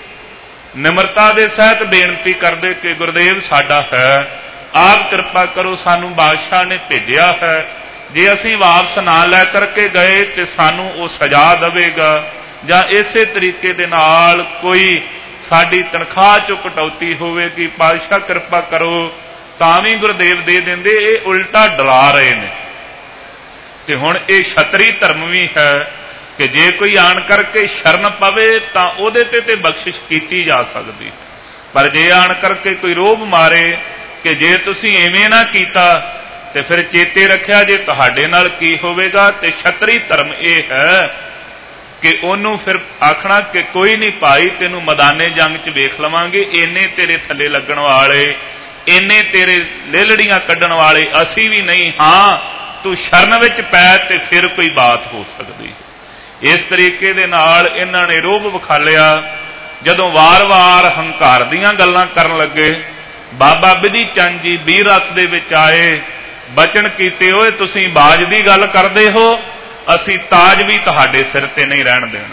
ਨਿਮਰਤਾ ਦੇ ਸਹਿਤ ਬੇਨਤੀ ਕਰਦੇ ਕਿ ਗੁਰਦੇਵ ਸਾਡਾ ਹੈ, ਆਪ ਕਿਰਪਾ ਕਰੋ, ਸਾਨੂੰ ਬਾਦਸ਼ਾਹ ਨੇ ਭੇਜਿਆ ਹੈ, ਜੇ ਅਸੀਂ ਵਾਪਸ ਨਾ ਲੈ ਕਰਕੇ ਗਏ ਤੇ ਸਾਨੂੰ ਉਹ ਸਜ਼ਾ ਦੇਵੇਗਾ, ਜਾਂ ਇਸੇ ਤਰੀਕੇ ਦੇ ਨਾਲ ਕੋਈ ਸਾਡੀ ਤਨਖਾਹ 'ਚੋਂ ਕਟੌਤੀ ਹੋਵੇਗੀ, ਪਾਤਸ਼ਾਹ ਕਿਰਪਾ ਕਰੋ, ਤਾਂ ਵੀ ਗੁਰਦੇਵ ਦੇ ਦਿੰਦੇ। ਇਹ ਉਲਟਾ ਡਰਾ ਰਹੇ ਨੇ। ਤੇ ਹੁਣ ਇਹ ਛਤਰੀ ਧਰਮ ਵੀ ਹੈ ਕਿ ਜੇ ਕੋਈ ਆਣ ਕਰਕੇ ਸ਼ਰਨ ਪਵੇ ਤਾਂ ਉਹਦੇ ਤੇ ਬਖਸ਼ਿਸ਼ ਕੀਤੀ ਜਾ ਸਕਦੀ, ਪਰ ਜੇ ਆਣ ਕਰਕੇ ਕੋਈ ਰੋਬ ਮਾਰੇ ਕਿ ਜੇ ਤੁਸੀਂ ਐਵੇਂ ਨਾ ਕੀਤਾ ਤੇ ਫਿਰ ਚੇਤੇ ਰੱਖਿਆ ਜੇ ਤੁਹਾਡੇ ਨਾਲ ਕੀ ਹੋਵੇਗਾ। ਤੇ ਛਤਰੀ ਧਰਮ ਇਹ ਹੈ ਕਿ ਉਹਨੂੰ ਫਿਰ ਆਖਣਾ ਕਿ ਕੋਈ ਨਹੀਂ ਭਾਈ, ਤੈਨੂੰ ਮੈਦਾਨੇ ਜੰਗ 'ਚ ਵੇਖ ਲਵਾਂਗੇ, ਇੰਨੇ ਤੇਰੇ ਥੱਲੇ ਲੱਗਣ ਵਾਲੇ, ਇੰਨੇ ਤੇਰੇ ਲੇਲੜੀਆਂ ਕੱਢਣ ਵਾਲੇ ਅਸੀਂ ਵੀ ਨਹੀਂ ਹਾਂ, ਤੂੰ ਸ਼ਰਨ ਵਿੱਚ ਪੈ ਤੇ ਫਿਰ ਕੋਈ ਬਾਤ ਹੋ ਸਕਦੀ। ਇਸ ਤਰੀਕੇ ਦੇ ਨਾਲ ਇਹਨਾਂ ਨੇ ਰੋਬ ਵਿਖਾਲਿਆ। ਜਦੋਂ ਵਾਰ-ਵਾਰ ਹੰਕਾਰ ਦੀਆਂ ਗੱਲਾਂ ਕਰਨ ਲੱਗੇ, ਬਾਬਾ ਬਿਧੀ ਚੰਦ ਜੀ ਵੀਰ ਰਸ ਦੇ ਵਿੱਚ ਆਏ, ਬਚਨ ਕੀਤੇ, ਓਏ ਤੁਸੀਂ ਬਾਜ ਦੀ ਗੱਲ ਕਰਦੇ ਹੋ, ਅਸੀਂ ਤਾਜ ਵੀ ਤੁਹਾਡੇ ਸਿਰ ਤੇ ਨਹੀਂ ਰਹਿਣ ਦੇਣਾ।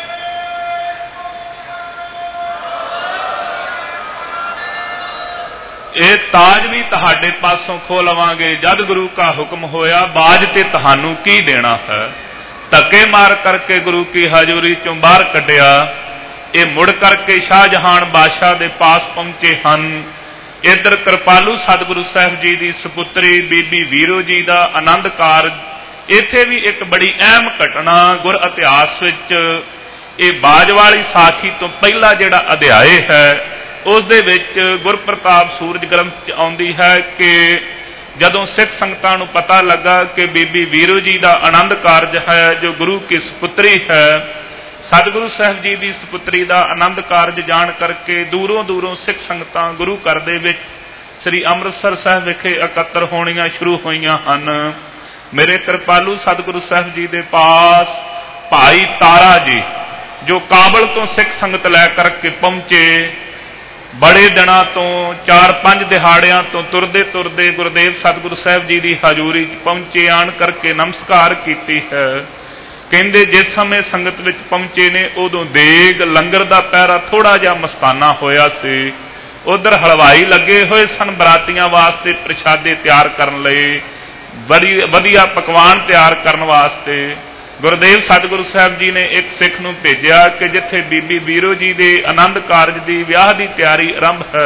ਇਹ ਤਾਜ ਵੀ ਤੁਹਾਡੇ ਪਾਸੋਂ ਖੋਹ ਲਵਾਂਗੇ। ਜਦ ਗੁਰੂ ਕਾ ਹੁਕਮ ਹੋਇਆ, ਬਾਜ ਤੇ ਤੁਹਾਨੂੰ ਕੀ ਦੇਣਾ ਹੈ। ਧੱਕੇ ਮਾਰ ਕਰਕੇ ਗੁਰੂ ਕੀ ਹਜ਼ੂਰੀ ਚੋਂ ਬਾਹਰ ਕੱਢਿਆ। ਇਹ ਮੁੜ ਕਰਕੇ ਸ਼ਾਹਜਹਾਨ ਬਾਦਸ਼ਾਹ ਦੇ ਪਾਸ ਪਹੁੰਚੇ ਹਨ। ਇੱਧਰ ਕਿਰਪਾਲੂ ਸਤਿਗੁਰੂ ਸਾਹਿਬ ਜੀ ਦੀ ਸੁਪੁੱਤਰੀ ਬੀਬੀ ਵੀਰੋ ਜੀ ਦਾ ਆਨੰਦ ਕਾਰਜ। ਇੱਥੇ ਵੀ ਇੱਕ ਬੜੀ ਅਹਿਮ ਘਟਨਾ ਗੁਰ ਇਤਿਹਾਸ ਵਿੱਚ, ਇਹ ਬਾਜ ਵਾਲੀ ਸਾਖੀ ਤੋਂ ਪਹਿਲਾ ਜਿਹੜਾ ਅਧਿਆਏ ਹੈ ਉਸ ਦੇ ਵਿੱਚ ਗੁਰਪ੍ਰਤਾਪ ਸੂਰਜ ਗ੍ਰੰਥ 'ਚ ਆਉਂਦੀ ਹੈ ਕਿ ਜਦੋਂ ਸਿੱਖ ਸੰਗਤਾਂ ਨੂੰ ਪਤਾ ਲੱਗਾ ਕਿ ਬੀਬੀ ਵੀਰੋ ਜੀ ਦਾ ਆਨੰਦ ਕਾਰਜ ਹੈ, ਜੋ ਗੁਰੂ ਕੀ ਸੁਪੁੱਤਰੀ ਹੈ, ਸਤਿਗੁਰੂ ਸਾਹਿਬ ਜੀ ਦੀ ਸੁਪੁੱਤਰੀ ਦਾ ਆਨੰਦ ਕਾਰਜ ਜਾਣ ਕਰਕੇ ਦੂਰੋਂ ਦੂਰੋਂ ਸਿੱਖ ਸੰਗਤਾਂ ਗੁਰੂ ਘਰ ਦੇ ਵਿੱਚ ਸ੍ਰੀ ਅੰਮ੍ਰਿਤਸਰ ਸਾਹਿਬ ਵਿਖੇ ਇਕੱਤਰ ਹੋਣੀਆਂ ਸ਼ੁਰੂ ਹੋਈਆਂ ਹਨ। ਮੇਰੇ ਕਿਰਪਾਲੂ ਸਤਿਗੁਰੂ ਸਾਹਿਬ ਜੀ ਦੇ ਪਾਸ ਭਾਈ ਤਾਰਾ ਜੀ, ਜੋ ਕਾਬਲ ਤੋਂ ਸਿੱਖ ਸੰਗਤ ਲੈ ਕਰਕੇ ਪਹੁੰਚੇ, ਬੜੇ ਦਿਨਾਂ ਤੋਂ 4-5 ਦਿਹਾੜਿਆਂ ਤੋਂ ਤੁਰਦੇ ਤੁਰਦੇ ਗੁਰਦੇਵ ਸਤਿਗੁਰੂ ਸਾਹਿਬ ਜੀ ਦੀ ਹਜ਼ੂਰੀ 'ਚ ਪਹੁੰਚੇ, ਆਣ ਕਰਕੇ ਨਮਸਕਾਰ ਕੀਤੀ ਹੈ। ਕਹਿੰਦੇ ਜਿਸ ਸਮੇਂ ਸੰਗਤ ਵਿੱਚ ਪਹੁੰਚੇ ਨੇ, ਉਦੋਂ ਦੇਗ ਲੰਗਰ ਦਾ ਪਹਿਰਾ ਥੋੜਾ ਜਿਹਾ ਮਸਤਾਨਾ ਹੋਇਆ ਸੀ। उधर हलवाई लगे हुए सन बरातियां वास्ते प्रशादे तैयार करने लई, बड़ी वधिया पकवान तैयार करने वास्ते। गुरुदेव सतगुरु साहब जी ने एक सिख नूं भेजिया कि जिथे बीबी बीरो जी के आनंद कारज की विआह की तैयारी आरंभ है,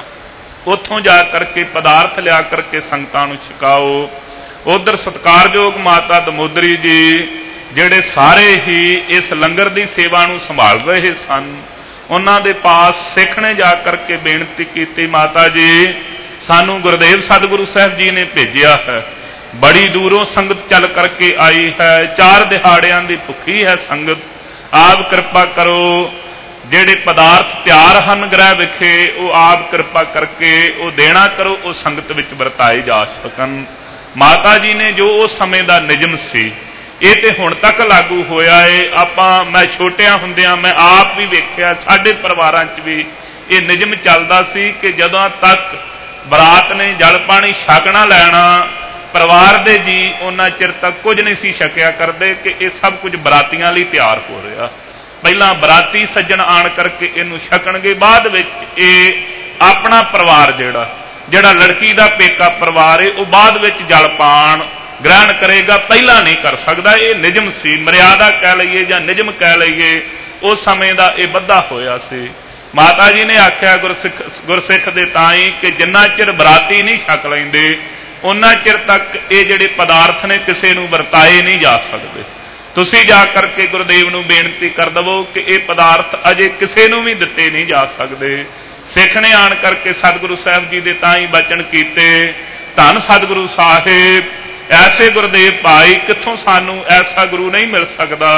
उत्थों जा करके पदार्थ लिया करके संगतां नूं छकाओ। उधर सत्कारयोग माता दमोदरी जी ਜਿਹੜੇ सारे ही इस लंगर की सेवा नूं संभाल रहे सन, उन्हां दे पास सिख ने जा करके बेनती की, माता जी सानू गुरुदेव सतगुरु साहब जी ने भेजिया है, बड़ी दूरों संगत चल करके आई है, 4 दिहाड़ियां दी भुखी है संगत, आप कृपा करो ਜਿਹੜੇ पदार्थ तैयार हैं गृह विखे वो आप कृपा करके वो देना करो, वो संगत विच वरताए जा सकन। माता जी ने जो उस समय का निजम सी ये तो हुण तक लागू होया है। आपां मैं छोटिया हुंदियां मैं आप भी वेख्या, साडे परिवारां च भी ये निजम चलदा सी कि जदों तक बरात ने जल पानी छकना लैना परिवार दे जी उन्ना चिर तक कुछ नहीं सी छकिया करदे कि ये सब कुछ बरातियां लई तैयार हो रहा। पहला बराती सज्जन आण करके इनू छकणगे, बाद विच ये अपना परिवार जिहड़ा लड़की का पेका परिवार है वो बाद विच जल पान ग्रहण करेगा, पहला नहीं कर सकता। ये निजम सी, मर्यादा कह लीए या निजम कह लीए, उस समय का यह बद्धा होया सी। माता जी ने आख्या गुरसिख दे ताई कि जिन्ना चिर बराती नहीं छक लेंदे उन्ना चिर तक ये जिहड़े पदार्थ ने किसी नूं वरताए नहीं जा सकते। तुसीं जा करके गुरुदेव नूं बेनती कर दवो कि ये पदार्थ अजे किसी नूं भी दिते नहीं जा सकते। सिख ने आण करके सतगुरु साहब जी दे ताई बचन कीते, धन सतगुरु साहिब ऐसे गुरुदेव भाई कित्थों सानू ऐसा गुरु नहीं मिल सकता।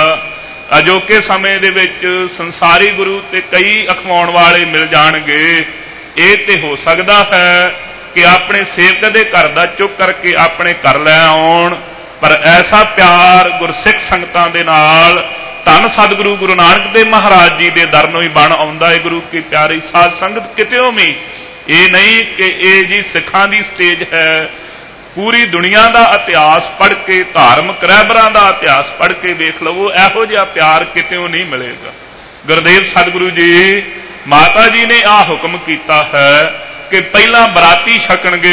अजोके समय दे विच संसारी गुरु ते कई अखवाउण वाले मिल जाणगे, ये ते हो सकता है कि अपने सेवक दे घर दा चुक करके अपने घर लै आउण, पर ऐसा प्यार गुरसिख संगतां दे नाल धन सतगुरु गुरु नानक देव महाराज जी के दर नूं ही बण आउंदा है। गुरु की प्यारी साध संगत कितों भी ये नहीं कि ये जी सिखां दी स्टेज है, पूरी दुनिया का इतिहास पढ़ के धार्मिक रहबरां का इतिहास पढ़ के देख लवो, इहो जिहा प्यार कितों नहीं मिलेगा। गुरुदेव सतगुरु जी माता जी ने आ हुक्म किया है कि पहला बराती छकणगे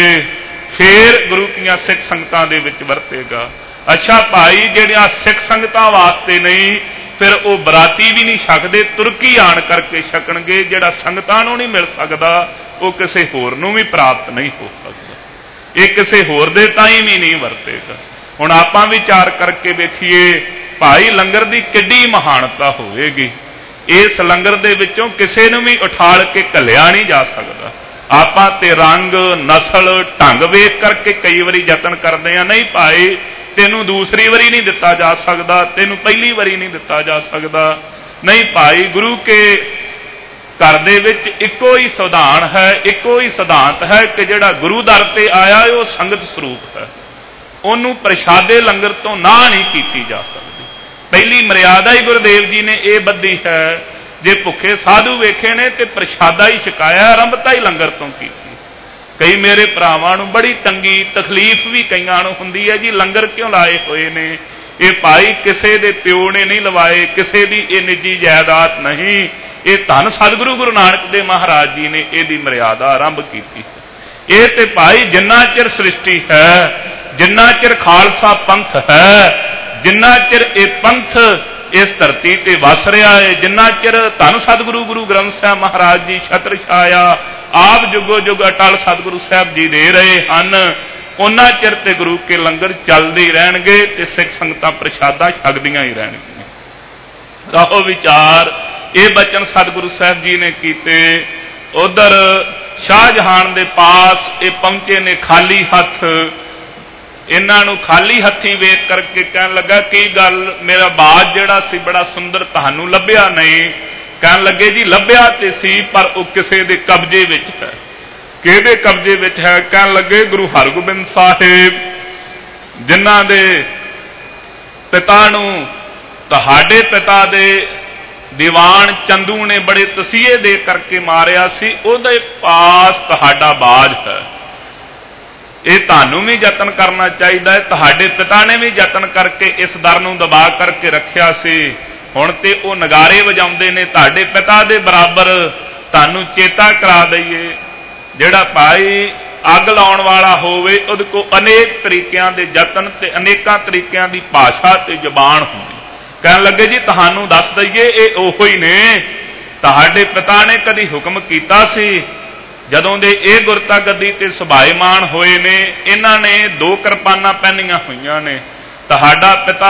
फिर गुरु की सिख संगतां दे विच वरतेगा। अच्छा भाई जिहड़ियां सिख संगतां वास्ते नहीं फिर वो बराती भी नहीं छकदे, तुरकी आण करके छकणगे। जिहड़ा संगतां नूं नहीं मिल सकदा वो किसी होर नूं भी प्राप्त नहीं हो सकदा, ये किसी होर दे ताईं भी नहीं वरतेगा। हुण आपां विचार करके वेखीए भाई लंगर की किड्डी महानता होवेगी, इस लंगर दे विचों किसी नूं भी उठाल के घल्लिया नहीं जा सकदा। आपां ते रंग नस्ल ढंग वेख करके कई बारी यतन करदे आ, नहीं भाई तेनू दूसरी वारी नहीं दिता जा सकता, तेनू पहली वारी नहीं दिता जा सकता। नहीं भाई गुरु के घर दे विच इको ही संविधान है, इको ही सिद्धांत है कि जिहड़ा गुरु दर ते आया है वो संगत स्वरूप है, उन्होंने प्रशादे लंगर तो ना नहीं की जा सकती। पहली मर्यादा ही गुरुदेव जी ने यह बद्धी है, जे भुखे साधु वेखे ने तो प्रशादा ही छकाया, आरंभता ही लंगर तो की। कई मेरे भरावां नूं बड़ी तंगी तकलीफ भी कईयां नूं हुंदी है जी लंगर क्यों लाए हुए ने, ये भाई किसी दे प्यो ने नहीं लवाए, किसी की ये निजी जायदाद नहीं, ये धन सतगुरु गुरु नानक देव महाराज जी ने यदी मर्यादा आरंभ की। ये तो भाई जिन्ना चिर सृष्टि है, जिन्ना चिर खालसा पंथ है, जिन्ना चिर ये पंथ इस धरती ते वस रहा है, जिन्ना चिर धन सतगुरु गुरु ग्रंथ साहब महाराज जी छत्र छाया आप जुगो जुग अटल सतगुरु साहब जी दे रहे हैं, उन्ना चिर ते गुरु के लंगर चलते ही रहणगे ते सिख संगतां प्रशादा छकदियां ही रहणगियां। राहो विचार ये बचन सतगुरु साहब जी ने कीते। उधर शाहजहान दे पास ये पहुंचे ने खाली हथ, इन्हां नूं खाली हथी वेख करके कहन लगा की गल मेरा बाज जिहड़ा सी बड़ा सुंदर तुहानूं लभ्या नहीं। कहन लगे जी लभ्या ते सी पर वो किसी दे कब्जे विच है। किहदे कब्जे विच है? कहन लगे गुरु हरगोबिंद साहिब जिन्हां दे पिता नूं तुहाडे पिता दे दीवान चंदू ने बड़े तसीहे दे करके मारिया सी, उहदे पास तुहाडा बाज है। ये तुहानूं भी यतन करना चाहिए, तुहाडे पिता ने भी यतन करके इस दर नूं दबा करके रखिया सी। हुण ते वो नगारे वजाउंदे ने, तुहाडे पिता दे बराबर ਤੁਹਾਨੂੰ ਚੇਤਾ ਕਰਾ ਦਈਏ, ਜਿਹੜਾ ਭਾਈ ਅੱਗ ਲਾਉਣ ਵਾਲਾ ਹੋਵੇ ਉਹਦੇ ਕੋਲ ਅਨੇਕ ਤਰੀਕਿਆਂ ਦੇ ਯਤਨ ਤੇ ਅਨੇਕਾਂ ਤਰੀਕਿਆਂ ਦੀ ਭਾਸ਼ਾ ਤੇ ਜ਼ਬਾਨ ਹੁੰਦੀ। ਕਹਿਣ ਲੱਗੇ ਜੀ ਤੁਹਾਨੂੰ ਦੱਸ ਦਈਏ ਇਹ ਉਹੋ ਹੀ ਨੇ, ਤੁਹਾਡੇ ਪਿਤਾ ਨੇ ਕਦੀ ਹੁਕਮ ਕੀਤਾ ਸੀ, ਜਦੋਂ ਦੇ ਇਹ ਗੁਰਤਾ ਗੱਦੀ ਤੇ ਸੁਭਾਏਮਾਨ ਹੋਏ ਨੇ ਇਹਨਾਂ ਨੇ 2 ਕਿਰਪਾਨਾਂ ਪਹਿਨੀਆਂ ਹੋਈਆਂ ਨੇ। ਤੁਹਾਡਾ ਪਿਤਾ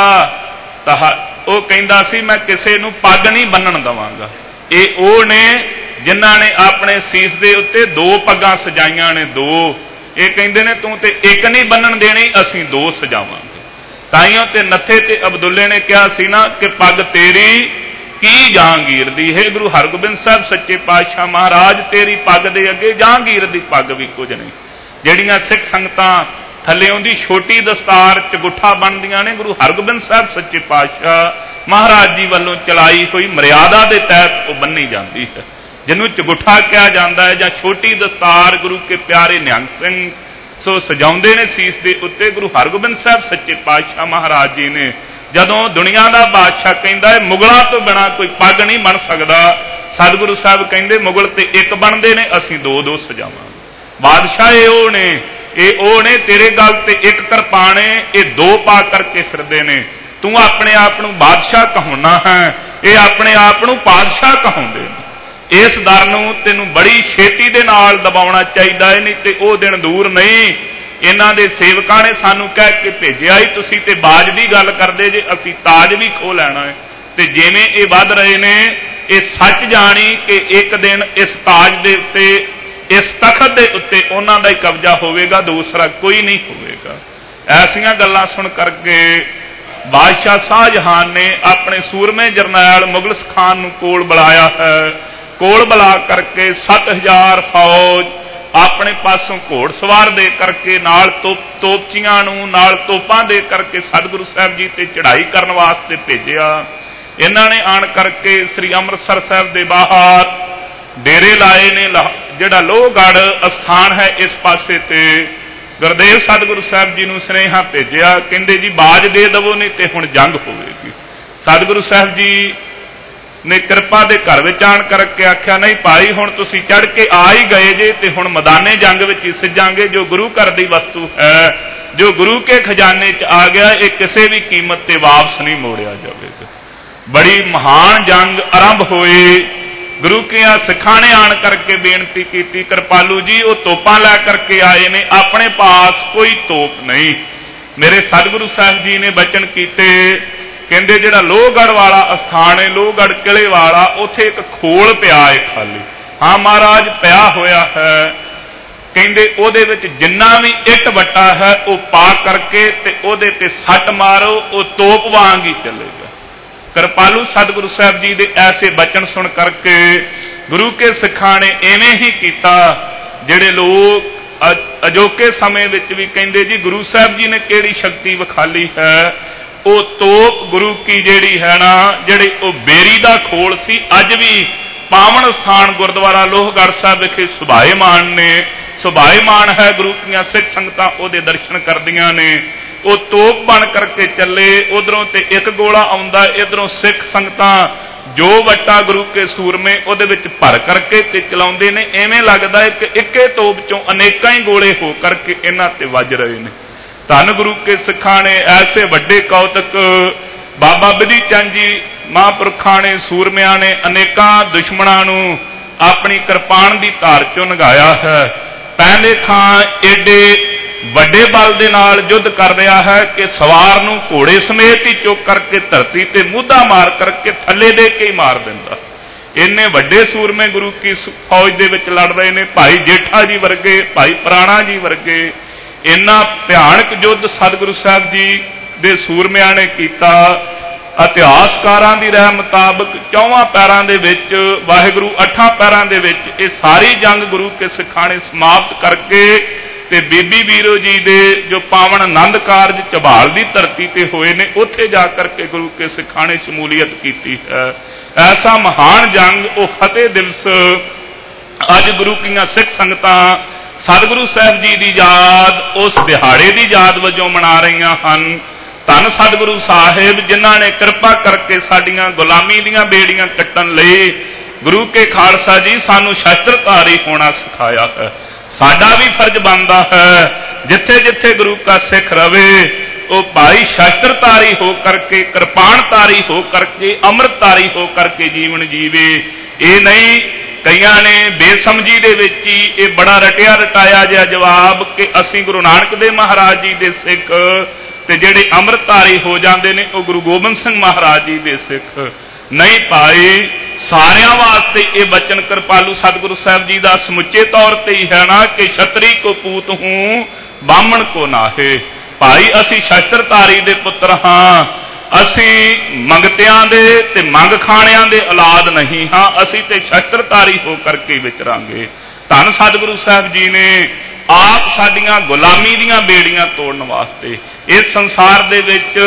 ਉਹ ਕਹਿੰਦਾ ਸੀ ਮੈਂ ਕਿਸੇ ਨੂੰ ਪੱਗ ਨਹੀਂ ਬੰਨਣ ਦੇਵਾਂਗਾ। ਇਹ ਉਹ ਨੇ ਜਿਨ੍ਹਾਂ ਨੇ ਆਪਣੇ ਸੀਸ ਦੇ ਉੱਤੇ 2 ਪੱਗਾਂ ਸਜਾਈਆਂ ਨੇ। 2 ਇਹ ਕਹਿੰਦੇ ਨੇ ਤੂੰ ਤੇ ਇੱਕ ਨਹੀਂ ਬੰਨਣ ਦੇਣੀ, ਅਸੀਂ 2 ਸਜਾਵਾਂਗੇ। ਤਾਈਓ ਤੇ ਨੱਥੇ ਤੇ ਅਬਦੁੱਲੇ ਨੇ ਕਿਹਾ ਸੀ ਨਾ ਕਿ ਪੱਗ ਤੇਰੀ ਕੀ ਜਹਾਂਗੀਰ ਦੀ ਹੈ। ਗੁਰੂ ਹਰਗੋਬਿੰਦ ਸਾਹਿਬ ਸੱਚੇ ਪਾਤਸ਼ਾਹ ਮਹਾਰਾਜ ਤੇਰੀ ਪੱਗ ਦੇ ਅੱਗੇ ਜਹਾਂਗੀਰ ਦੀ ਪੱਗ ਵੀ ਕੁਝ ਨਹੀਂ। ਜਿਹੜੀਆਂ ਸਿੱਖ ਸੰਗਤਾਂ ਥੱਲਿਓਂ ਦੀ ਛੋਟੀ ਦਸਤਾਰ ਚਗੁੱਠਾ ਬਣਦੀਆਂ ਨੇ, ਗੁਰੂ ਹਰਗੋਬਿੰਦ ਸਾਹਿਬ ਸੱਚੇ ਪਾਤਸ਼ਾਹ ਮਹਾਰਾਜ ਜੀ ਵੱਲੋਂ ਚਲਾਈ ਹੋਈ ਮਰਿਆਦਾ ਦੇ ਤਹਿਤ ਉਹ ਬੰਨੀ ਜਾਂਦੀ ਹੈ, ਜਿਹਨੂੰ ਚਗੁੱਠਾ ਕਿਹਾ ਜਾਂਦਾ ਹੈ ਜਾਂ ਛੋਟੀ ਦਸਤਾਰ। ਗੁਰੂ ਕੇ ਪਿਆਰੇ ਨਿਹੰਗ ਸਿੰਘ ਸੋ ਸਜਾਉਂਦੇ ਨੇ ਸੀਸ ਦੇ ਉੱਤੇ। ਗੁਰੂ ਹਰਗੋਬਿੰਦ ਸਾਹਿਬ ਸੱਚੇ ਪਾਤਸ਼ਾਹ ਮਹਾਰਾਜ ਜੀ ਨੇ ਜਦੋਂ ਦੁਨੀਆ ਦਾ ਬਾਦਸ਼ਾਹ ਕਹਿੰਦਾ ਹੈ ਮੁਗਲਾਂ ਤੋਂ ਬਿਨਾਂ ਕੋਈ ਪੱਗ ਨਹੀਂ ਬਣ ਸਕਦਾ, ਸਤਿਗੁਰੂ ਸਾਹਿਬ ਕਹਿੰਦੇ ਮੁਗਲ ਤੇ ਇੱਕ ਬਣਦੇ ਨੇ, ਅਸੀਂ 2-2 ਸਜਾਵਾਂਗੇ। ਬਾਦਸ਼ਾਹ ਇਹ ਉਹ ਨੇ ਤੇਰੇ ਗਲ ਤੇ ਇੱਕ ਕਿਰਪਾਨ ਏ, ਇਹ 2 ਪਾ ਕਰਕੇ ਫਿਰਦੇ ਨੇ। ਤੂੰ ਆਪਣੇ ਆਪ ਨੂੰ ਬਾਦਸ਼ਾਹ ਕਹਾਉਣਾ ਹੈ, ਇਹ ਆਪਣੇ ਆਪ ਨੂੰ ਪਾਤਸ਼ਾਹ ਕਹਾਉਂਦੇ ਨੇ। ਇਸ ਦਰ ਨੂੰ ਤੈਨੂੰ ਬੜੀ ਛੇਤੀ ਦੇ ਨਾਲ ਦਬਾਉਣਾ ਚਾਹੀਦਾ ਹੈ, ਨਹੀਂ ਤੇ ਉਹ ਦਿਨ ਦੂਰ ਨਹੀਂ। ਇਹਨਾਂ ਦੇ ਸੇਵਕਾਂ ਨੇ ਸਾਨੂੰ ਕਹਿ ਕੇ ਭੇਜਿਆ ਹੀ ਤੁਸੀਂ ਤੇ ਬਾਜ ਦੀ ਗੱਲ ਕਰਦੇ ਜੇ, ਅਸੀਂ ਤਾਜ ਵੀ ਖੋਹ ਲੈਣਾ ਹੈ। ਤੇ ਜਿਵੇਂ ਇਹ ਵੱਧ ਰਹੇ ਨੇ ਇਹ ਸੱਚ ਜਾਣੀ ਕਿ ਇੱਕ ਦਿਨ ਇਸ ਤਾਜ ਦੇ ਉੱਤੇ, ਇਸ ਤਖਤ ਦੇ ਉੱਤੇ ਉਹਨਾਂ ਦਾ ਹੀ ਕਬਜ਼ਾ ਹੋਵੇਗਾ, ਦੂਸਰਾ ਕੋਈ ਨਹੀਂ ਹੋਵੇਗਾ। ਐਸੀਆਂ ਗੱਲਾਂ ਸੁਣ ਕਰਕੇ ਬਾਦਸ਼ਾਹ ਸ਼ਾਹਜਹਾਨ ਨੇ ਆਪਣੇ ਸੂਰਮੇ ਜਰਨੈਲ ਮੁਗਲਸ ਖਾਨ ਨੂੰ ਕੋਲ ਬੁਲਾਇਆ ਹੈ। ਕੋਲ ਬੁਲਾ ਕਰਕੇ 7000 ਫੌਜ ਆਪਣੇ ਪਾਸੋਂ ਘੋੜ ਸਵਾਰ ਦੇ ਕਰਕੇ ਨਾਲ ਤੋਪਚੀਆਂ ਨੂੰ ਨਾਲ ਤੋਪਾਂ ਦੇ ਕਰਕੇ ਸਤਿਗੁਰੂ ਸਾਹਿਬ ਜੀ ਤੇ ਚੜ੍ਹਾਈ ਕਰਨ ਵਾਸਤੇ ਭੇਜਿਆ। ਇਹਨਾਂ ਨੇ ਆਣ ਕਰਕੇ ਸ੍ਰੀ ਅੰਮ੍ਰਿਤਸਰ ਸਾਹਿਬ ਦੇ ਬਾਹਰ ਡੇਰੇ ਲਾਏ ਨੇ। ਜਿਹੜਾ ਲੋਹਗੜ੍ਹ ਅਸਥਾਨ ਹੈ ਇਸ ਪਾਸੇ ਤੇ ਗੁਰਦੇਵ ਸਤਿਗੁਰੂ ਸਾਹਿਬ ਜੀ ਨੂੰ ਸੁਨੇਹਾ ਭੇਜਿਆ, ਕਹਿੰਦੇ ਜੀ ਬਾਜ ਦੇ ਦਵੋ ਨਹੀਂ ਤੇ ਹੁਣ ਜੰਗ ਹੋਵੇਗੀ। ਸਤਿਗੁਰੂ ਸਾਹਿਬ ਜੀ ਨੇ ਕਿਰਪਾ ਦੇ ਘਰ ਵਿੱਚ ਆਣ ਕਰਕੇ ਆਖਿਆ ਨਹੀਂ ਭਾਈ ਹੁਣ ਤੁਸੀਂ ਚੜ੍ਹ ਕੇ ਆ ਹੀ ਗਏ ਜੇ ਤੇ ਹੁਣ ਮੈਦਾਨੇ ਜੰਗ ਵਿੱਚ ਹੀ ਸਿੱਜਾਂਗੇ। ਜੋ ਗੁਰੂ ਘਰ ਦੀ ਵਸਤੂ ਹੈ, ਜੋ ਗੁਰੂ ਕੇ ਖਜ਼ਾਨੇ 'ਚ ਆ ਗਿਆ, ਇਹ ਕਿਸੇ ਵੀ ਕੀਮਤ ਤੇ ਵਾਪਸ ਨਹੀਂ ਮੋੜਿਆ ਜਾਵੇਗਾ। ਬੜੀ ਮਹਾਨ ਜੰਗ ਆਰੰਭ ਹੋਈ। ਗੁਰੂ ਕਿਆਂ ਸਿੱਖਾਂ ਨੇ ਆਣ ਕਰਕੇ ਬੇਨਤੀ ਕੀਤੀ ਕਿਰਪਾਲੂ ਜੀ ਉਹ ਤੋਪਾਂ ਲੈ ਕਰਕੇ ਆਏ ਨੇ, ਆਪਣੇ ਪਾਸ ਕੋਈ ਤੋਪ ਨਹੀਂ। ਮੇਰੇ ਸਤਿਗੁਰੂ ਸਾਹਿਬ ਜੀ ਨੇ ਬਚਨ ਕੀਤੇ, ਕਹਿੰਦੇ ਜਿਹੜਾ ਲੋਹਗੜ੍ਹ ਵਾਲਾ ਅਸਥਾਨ ਹੈ, ਲੋਹਗੜ੍ਹ ਕਿਲੇ ਵਾਲਾ, ਉੱਥੇ ਇੱਕ ਖੋਲ ਪਿਆ ਹੈ ਖਾਲੀ। ਹਾਂ ਮਹਾਰਾਜ ਪਿਆ ਹੋਇਆ ਹੈ। ਕਹਿੰਦੇ ਉਹਦੇ ਵਿੱਚ ਜਿੰਨਾ ਵੀ ਇੱਟ ਵੱਟਾ ਹੈ ਉਹ ਪਾ ਕਰਕੇ ਤੇ ਉਹਦੇ ਤੇ ਸੱਟ ਮਾਰੋ, ਉਹ ਤੋਪ ਵਾਂਗ ਹੀ ਚੱਲੇਗਾ। ਕਿਰਪਾਲੂ ਸਤਿਗੁਰੂ ਸਾਹਿਬ ਜੀ ਦੇ ਐਸੇ ਬਚਨ ਸੁਣ ਕਰਕੇ ਗੁਰੂ ਕੇ ਸਿੱਖਾਂ ਨੇ ਐਵੇਂ ਹੀ ਕੀਤਾ। ਜਿਹੜੇ ਲੋਕ ਅਜੋਕੇ ਸਮੇਂ ਵਿੱਚ ਵੀ ਕਹਿੰਦੇ ਜੀ ਗੁਰੂ ਸਾਹਿਬ ਜੀ ਨੇ ਕਿਹੜੀ ਸ਼ਕਤੀ ਵਿਖਾਲੀ ਹੈ, ਉਹ ਤੋਪ ਗੁਰੂ ਕੀ ਜਿਹੜੀ ਹੈ ਨਾ, ਜਿਹੜੀ ਉਹ ਬੇਰੀ ਦਾ ਖੋਲ ਸੀ, ਅੱਜ ਵੀ ਪਾਵਨ ਸਥਾਨ ਗੁਰਦੁਆਰਾ ਲੋਹਗੜ੍ਹ ਸਾਹਿਬ ਵਿਖੇ ਸੁਭਾਏਮਾਨ ਨੇ। ਸੁਭਾਏਮਾਨ ਹੈ, ਗੁਰੂ ਦੀਆਂ ਸਿੱਖ ਸੰਗਤਾਂ ਉਹਦੇ ਦਰਸ਼ਨ ਕਰਦੀਆਂ ਨੇ। ਉਹ ਤੋਪ ਬਣ ਕਰਕੇ ਚੱਲੇ, ਉਧਰੋਂ ਤੇ ਇੱਕ ਗੋਲਾ ਆਉਂਦਾ, ਇਧਰੋਂ ਸਿੱਖ ਸੰਗਤਾਂ ਜੋ ਵੱਟਾ ਗੁਰੂ ਕੇ ਸੂਰਮੇ ਉਹਦੇ ਵਿੱਚ ਭਰ ਕਰਕੇ ਤੇ ਚਲਾਉਂਦੇ ਨੇ। ਐਵੇਂ ਲੱਗਦਾ ਹੈ ਕਿ ਇੱਕੇ ਤੋਪ ਚੋਂ ਅਨੇਕਾਂ ਹੀ ਗੋਲੇ ਹੋ ਕਰਕੇ ਇਹਨਾਂ ਤੇ ਵੱਜ ਰਹੇ ਨੇ। ਧੰਨ ਗੁਰੂ ਕੇ ਸਿੱਖਾਂ ਨੇ ਐਸੇ ਵੱਡੇ ਕੌਤਕ ਬਾਬਾ ਬਿਧੀ ਚੰਦ ਜੀ ਮਹਾਂਪੁਰਖਾਂ ਨੇ, ਸੂਰਮਿਆਂ ਨੇ ਅਨੇਕਾਂ ਦੁਸ਼ਮਣਾਂ ਨੂੰ ਆਪਣੀ ਕਿਰਪਾਨ ਦੀ ਧਾਰ ਚੋਂ ਨਗਾਇਆ ਹੈ। ਪਹਿਲੇ ਖਾਂ ਏਡੇ ਵੱਡੇ ਬਲ ਦੇ ਨਾਲ ਯੁੱਧ ਕਰ ਰਿਹਾ ਹੈ ਕਿ ਸਵਾਰ ਨੂੰ ਘੋੜੇ ਸਮੇਤ ਹੀ ਚੁੱਕ ਕਰਕੇ ਧਰਤੀ ਤੇ ਮੂਧਾ ਮਾਰ ਕਰਕੇ ਥੱਲੇ ਦੇ ਕੇ ਹੀ ਮਾਰ ਦਿੰਦਾ। ਇੰਨੇ ਵੱਡੇ ਸੂਰਮੇ ਗੁਰੂ ਕੀ ਫੌਜ ਦੇ ਵਿੱਚ ਲੜ ਰਹੇ ਨੇ। ਭਾਈ ਜੇਠਾ ਜੀ ਵਰਗੇ, ਭਾਈ ਪ੍ਰਾਣਾ ਜੀ ਵਰਗੇ ਇੰਨਾ ਭਿਆਨਕ ਯੁੱਧ ਸਤਿਗੁਰੂ ਸਾਹਿਬ ਜੀ ਦੇ ਸੂਰਮਿਆਂ ਨੇ ਕੀਤਾ। ਇਤਿਹਾਸਕਾਰਾਂ ਦੀ ਰਾਏ ਮੁਤਾਬਕ 4 ਪੈਰਾਂ ਦੇ ਵਿੱਚ ਵਾਹਿਗੁਰੂ 8 ਪੈਰਾਂ ਦੇ ਵਿੱਚ ਇਹ ਸਾਰੀ ਜੰਗ ਗੁਰੂ ਕੇ ਸਿੱਖਾਂ ਨੇ ਸਮਾਪਤ ਕਰਕੇ ਤੇ ਬੀਬੀ ਵੀਰੋ ਜੀ ਦੇ ਜੋ ਪਾਵਨ ਆਨੰਦ ਕਾਰਜ ਝਬਾਲ ਦੀ ਧਰਤੀ ਤੇ ਹੋਏ ਨੇ, ਉੱਥੇ ਜਾ ਕਰਕੇ ਗੁਰੂ ਕੇ ਸਿੱਖਾਂ ਨੇ ਸ਼ਮੂਲੀਅਤ ਕੀਤੀ ਹੈ। ਐਸਾ ਮਹਾਨ ਜੰਗ ਉਹ ਫਤਿਹ ਦਿਵਸ ਅੱਜ ਗੁਰੂ ਕੀਆਂ ਸਿੱਖ ਸੰਗਤਾਂ ਸਤਿਗੁਰੂ ਸਾਹਿਬ ਜੀ ਦੀ ਯਾਦ ਉਸ ਦਿਹਾੜੇ ਦੀ ਯਾਦ ਵਜੋਂ ਮਨਾ ਰਹੀਆਂ ਹਨ। ਧੰਨ ਸਤਿਗੁਰੂ ਸਾਹਿਬ ਜਿਨ੍ਹਾਂ ਨੇ ਕਿਰਪਾ ਕਰਕੇ ਸਾਡੀਆਂ ਗੁਲਾਮੀ ਦੀਆਂ ਬੇੜੀਆਂ ਕੱਟਣ ਲਈ गुरु के खालसा जी सानू शस्त्रधारी होना सिखाया है। साडा भी फर्ज बनता है जिथे जिथे गुरु का सिख रवे वो भाई शस्त्रधारी हो करके, कृपाणधारी हो करके, अमृतधारी हो करके जीवन जीवे। ये नहीं कईयां ने बेसमझी दे विच ही ये बड़ा रटिया रटाया जिहा जवाब कि असीं गुरु नानक देव महाराज जी दे सिख ते जिहड़े अमृतधारी हो जाते हैं वो गुरु गोबिंद सिंह महाराज जी दे सिख नहीं पाए। सारियां वास्ते ये बचन कृपालू सतगुरु साहब जी का समुचे तौर पर ही है ना कि छतरी को पूत हूं बामण को नाहे। भाई असी शस्त्रधारी दे पुत्र हाँ, असी मंगतियां दे ते मंग खाणियां दे औलाद नहीं हाँ, असी ते शस्त्रधारी हो करके विचरांगे। धन सतगुरु साहब जी ने आप साडियां गुलामी दीयां बेड़ियां तोड़न वास्ते इस संसार दे विच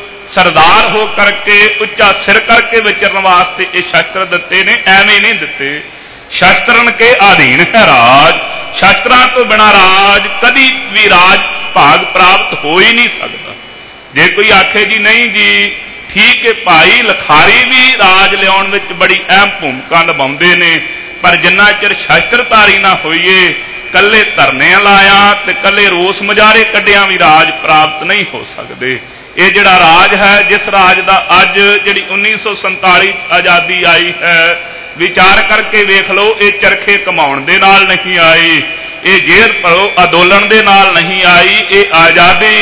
सरदार हो करके उच्चा सिर करके विचरण वास्ते ये शस्त्र दिते ने, एवें नहीं दिते। शस्त्रन के अधीन है राज, शस्त्रां तो बिना राज कभी भी राज भाग प्राप्त हो ही नहीं सकता। जे कोई आखे जी नहीं जी ठीक है भाई लखारी भी राज लियाउण विच बड़ी अहम भूमिका निभाउंदे ने, पर जिन्ना चिर शस्त्रधारी ना होइए, कल्ले धरने लाया ते कल्ले रोस मुजारे कड्डियां भी राज प्राप्त नहीं हो सकते। ये जिहड़ा राज है, जिस राज का अज जिहड़ी 1947 आज़ादी आई है, विचार करके वेख लो, ये चरखे कमाउण दे नाल नहीं आई, ये जेल भरो अंदोलन दे नाल नहीं आई। ये आज़ादी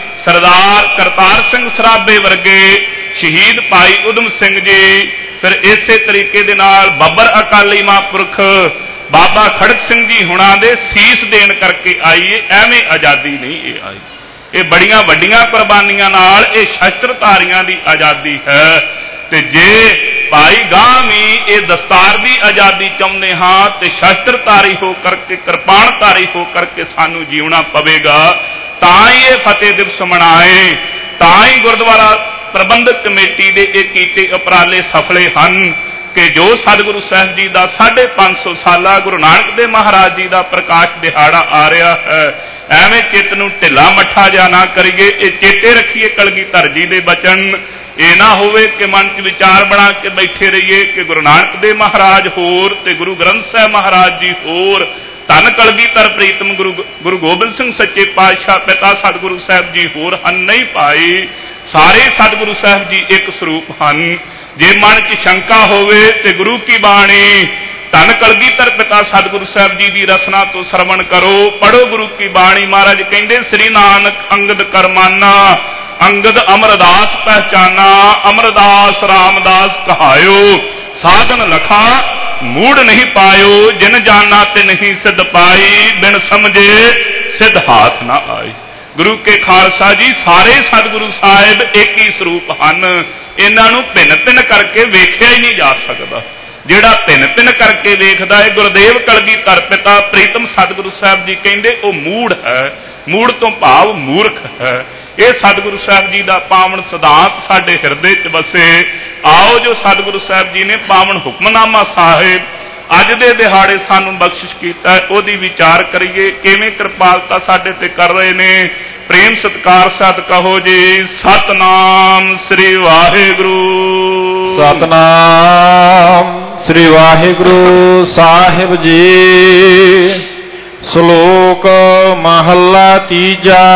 सरदार करतार सिंह सराबे वर्गे, शहीद भाई उधम सिंह जी, फिर इसे तरीके दे नाल बब्बर अकाली महापुरख बाबा खड़क सिंह जी हुणां दे सीस देण करके आई है, एवें आज़ादी नहीं ये आई। ये बड़ियां वड्डियां कुर्बानियां नाल ये शस्त्रधारियां दी आज़ादी है। ते जे भाई गांह भी ये दस्तार की आज़ादी चाहुंदे हाँ ते शस्त्रधारी हो करके, कृपाणधारी हो करके सानू जीवना पवेगा। तां ही ये फतेह दिवस मनाए, तां ही गुरुद्वारा प्रबंधक कमेटी दे ये कीते उपराले सफले हन कि जो सतगुरु साहब जी का 550 साला गुरु नानक देव महाराज जी का प्रकाश दिहाड़ा आ रहा है, एवें चित्त नूं ढिला मठा जा ना करिए। ये चेते रखिए कलगीधर जी दे बचन, ये ना होवे कि मन च विचार बना के बैठे रहिए कि गुरु नानक देव महाराज होर ते गुरु ग्रंथ साहब महाराज जी होर, धन कलगीधर प्रीतम गुरु गोबिंद सिंह सच्चे पातशाह पिता सतगुरु साहब जी होर हन नहीं पाए। सारे सतगुरु साहब जी एक स्वरूप हन। जे मन च शंका होवे ते गुरु की बाणी धन कलगीधर पिता सतगुरु साहब जी की रसना तो श्रवण करो, पढ़ो गुरु की बाणी। महाराज कहते श्री नानक अंगद करमाना, अंगद अमरदास पहचाना, अमरदास रामदास कहायो, साधन लखा मूड नहीं पायो, जिन जाना ते नहीं सिद्ध पाई, बिन समझे सिद्ध हाथ ना आई। गुरु के खालसा जी सारे सतगुरु साहिब एक ही स्वरूप हैं, इन्हों भिन्न भिन्न करके वेख्या ही नहीं जा सकता। जिहड़ा भिन्न भिन्न करके वेखदा है, गुरुदेव कलगीधर पिता प्रीतम सतगुरु साहब जी कहते वो मूढ़ है, मूढ़ तो भाव मूर्ख है। ये सतगुरु साहब जी का पावन सिद्धांत साडे हिरदे च बसे। आओ जो सतगुरु साहब जी ने पावन हुक्मनामा साहिब अज दे दिहाड़े सानू बख्शिश कीता, ओदी विचार करिए किवें कृपालता साडे ते कर रहे ने। प्रेम सत्कार सत कहो जी सतनाम श्री वाहिगुरू। सतनाम श्री वाहिगुरू साहिब जी। श्लोक महला तीजा।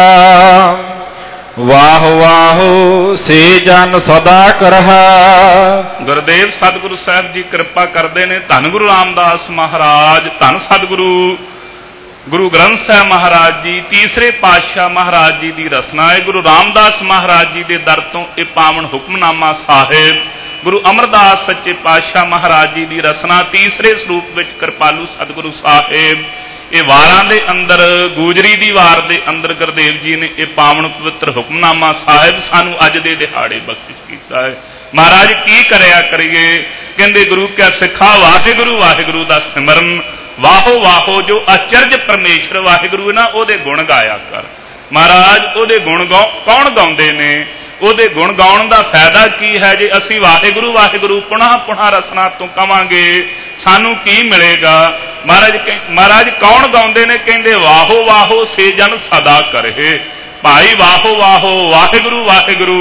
वाह वाह से जन सदा करहा। गुरुदेव सतगुरु साहब जी कृपा करते हैं। धन गुरु रामदास महाराज, धन सतगुरु गुरु ग्रंथ साहब महाराज जी, तीसरे पातशाह महाराज जी की रचना है। गुरु रामदास महाराज जी के दर तो यह पावन हुक्मनामा साहिब गुरु अमरदास सच्चे पातशाह महाराज जी की रचना, तीसरे स्वरूप में कृपालू सतगुरु साहिब। ये वारां दे अंदर गुजरी दी वार दे अंदर गुरुदेव जी ने यह पावन पवित्र हुक्मनामा साहिब सानू अज दे दिहाड़े बख्शिश कीता है। महाराज की करया करिए, कहंदे गुरु क्या सिखा वाहिगुरू वाहिगुरू दा सिमरन। वाहो वाहो जो आचर्य परमेश्वर वाहिगुरू ना ओदे गुण गाया कर। महाराज ओदे गुण कौन गाउंदे ने? ओदे गुण गाउण दा फायदा की है? जे असी वाहिगुरू वाहिगुरू पुनः पुनः रसना तो कवांगे सानू की मिलेगा? महाराज कौन गाउंदे ने? कहंदे वाहो वाहो से जन सदा करे। भाई वाहो वाहो वाहिगुरू वाहिगुरू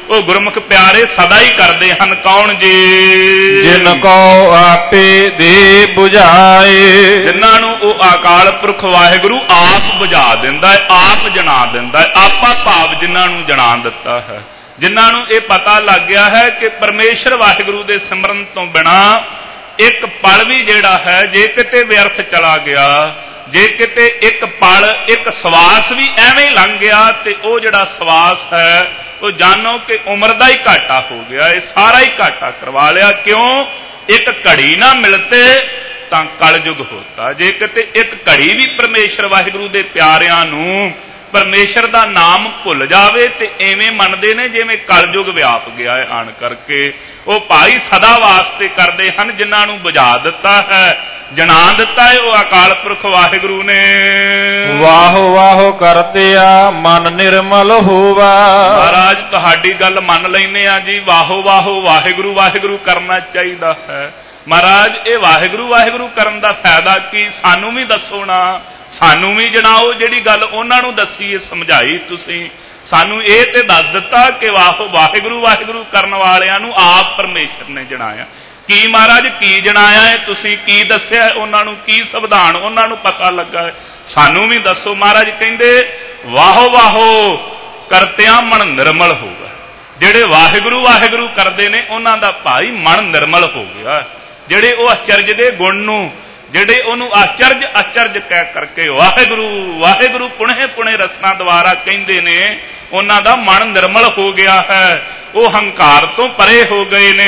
ਉਹ ਗੁਰਮੁਖ ਪਿਆਰੇ ਸਦਾ ਹੀ ਕਰਦੇ ਹਨ। ਕੌਣ ਜੀ? ਜਿਨ ਕੋ ਆਪੇ ਦੇ 부ਝਾਏ, ਜਿਨ੍ਹਾਂ ਨੂੰ ਉਹ ਅਕਾਲ ਪੁਰਖ ਵਾਹਿਗੁਰੂ ਆਪ ਬੁਝਾ ਦਿੰਦਾ ਹੈ, ਆਪ ਜਣਾ ਦਿੰਦਾ ਹੈ। ਆਪਾ ਭਾਵ ਜਿਨ੍ਹਾਂ ਨੂੰ ਜਣਾ ਦਿੱਤਾ ਹੈ, ਜਿਨ੍ਹਾਂ ਨੂੰ ਇਹ ਪਤਾ ਲੱਗ ਗਿਆ ਹੈ ਕਿ ਪਰਮੇਸ਼ਰ ਵਾਹਿਗੁਰੂ ਦੇ ਸਿਮਰਨ ਤੋਂ ਬਿਨਾ ਇੱਕ ਪਲ ਵੀ ਜਿਹੜਾ ਹੈ ਜੇ ਕਿਤੇ ਵਿਅਰਥ ਚਲਾ ਗਿਆ, ਜੇ ਕਿਤੇ ਇੱਕ ਪਲ ਇੱਕ ਸਵਾਸ ਵੀ ਐਵੇਂ ਲੰਘ ਗਿਆ ਤੇ ਉਹ ਜਿਹੜਾ ਸਵਾਸ ਹੈ ਉਹ ਜਾਣੋ ਕਿ ਉਮਰ ਦਾ ਹੀ ਘਾਟਾ ਹੋ ਗਿਆ। ਇਹ ਸਾਰਾ ਹੀ ਘਾਟਾ ਕਰਵਾ ਲਿਆ। ਕਿਉਂ? ਇੱਕ ਘੜੀ ਨਾ ਮਿਲਤੇ ਤਾਂ ਕਲਯੁਗ ਹੋਤਾ। ਜੇ ਕਿਤੇ ਇੱਕ ਘੜੀ ਵੀ ਪਰਮੇਸ਼ਰ ਵਾਹਿਗੁਰੂ ਦੇ ਪਿਆਰਿਆਂ ਨੂੰ ਪਰਮੇਸ਼ਰ ਦਾ ਨਾਮ ਭੁੱਲ ਜਾਵੇ ਤੇ ਐਵੇਂ ਮੰਨਦੇ ਨੇ ਜਿਵੇਂ ਕਲਯੁਗ ਵਿਆਪ ਗਿਆ ਹੈ ਆਣ ਕਰਕੇ। ਉਹ ਭਾਈ ਸਦਾ ਵਾਸਤੇ ਕਰਦੇ ਹਨ ਜਿਨ੍ਹਾਂ ਨੂੰ ਬੁਝਾ ਦਿੱਤਾ ਹੈ, ਜਣਾ ਦਿੱਤਾ ਹੈ ਉਹ ਅਕਾਲ ਪੁਰਖ ਵਾਹਿਗੁਰੂ ਨੇ। ਵਾਹੋ ਵਾਹੋ ਕਰਤਿਆ ਮਨ ਨਿਰਮਲ ਹੋਵਾ। ਮਹਾਰਾਜ ਤੁਹਾਡੀ ਗੱਲ ਮੰਨ ਲੈਨੇ ਆ ਜੀ, ਵਾਹੋ ਵਾਹੋ ਵਾਹਿਗੁਰੂ ਵਾਹਿਗੁਰੂ ਕਰਨਾ ਚਾਹੀਦਾ ਹੈ। ਮਹਾਰਾਜ ਇਹ ਵਾਹਿਗੁਰੂ ਵਾਹਿਗੁਰੂ ਕਰਨ ਦਾ ਫਾਇਦਾ ਕੀ? ਸਾਨੂੰ ਵੀ ਦੱਸੋ ਨਾ, ਸਾਨੂੰ ਵੀ ਜਣਾਓ। ਜਿਹੜੀ ਗੱਲ ਉਹਨਾਂ ਨੂੰ ਦੱਸੀ ਸਮਝਾਈ ਤੁਸੀਂ, ਸਾਨੂੰ ਇਹ ਤੇ ਦੱਸ ਦਿੱਤਾ ਕਿ ਵਾਹਿਗੁਰੂ ਵਾਹਿਗੁਰੂ ਕਰਨ ਵਾਲਿਆਂ ਨੂੰ ਆਪ ਪਰਮੇਸ਼ਰ ਨੇ ਜਣਾਇਆ। ਕੀ ਮਹਾਰਾਜ ਕੀ ਜਣਾਇਆ ਹੈ ਤੁਸੀਂ? ਕੀ ਦੱਸਿਆ ਉਹਨਾਂ ਨੂੰ? ਕੀ ਸੰਵਿਧਾਨ ਉਹਨਾਂ ਨੂੰ ਪਤਾ ਲੱਗਾ ਹੈ? ਸਾਨੂੰ ਵੀ ਦੱਸੋ। ਮਹਾਰਾਜ ਕਹਿੰਦੇ ਵਾਹੋ ਵਾਹੋ ਕਰਤਿਆਂ ਮਨ ਨਿਰਮਲ ਹੋਗਾ। ਜਿਹੜੇ ਵਾਹਿਗੁਰੂ ਵਾਹਿਗੁਰੂ ਕਰਦੇ ਨੇ ਉਹਨਾਂ ਦਾ ਭਾਈ ਮਨ ਨਿਰਮਲ ਹੋ ਗਿਆ। ਜਿਹੜੇ ਉਹ ਅਚਰਜ ਦੇ ਗੁਣ ਨੂੰ, ਜਿਹੜੇ ਉਹਨੂੰ ਅਚਰਜ ਕਹਿ ਕਰਕੇ ਵਾਹਿਗੁਰੂ ਵਾਹਿਗੁਰੂ ਪੁਣੇ ਪੁਣੇ ਰਸਨਾ ਦੁਆਰਾ ਕਹਿੰਦੇ ਨੇ, ਉਹਨਾਂ ਦਾ ਮਨ ਨਿਰਮਲ ਹੋ ਗਿਆ ਹੈ। ਉਹ ਹੰਕਾਰ ਤੋਂ ਪਰੇ ਹੋ ਗਏ ਨੇ।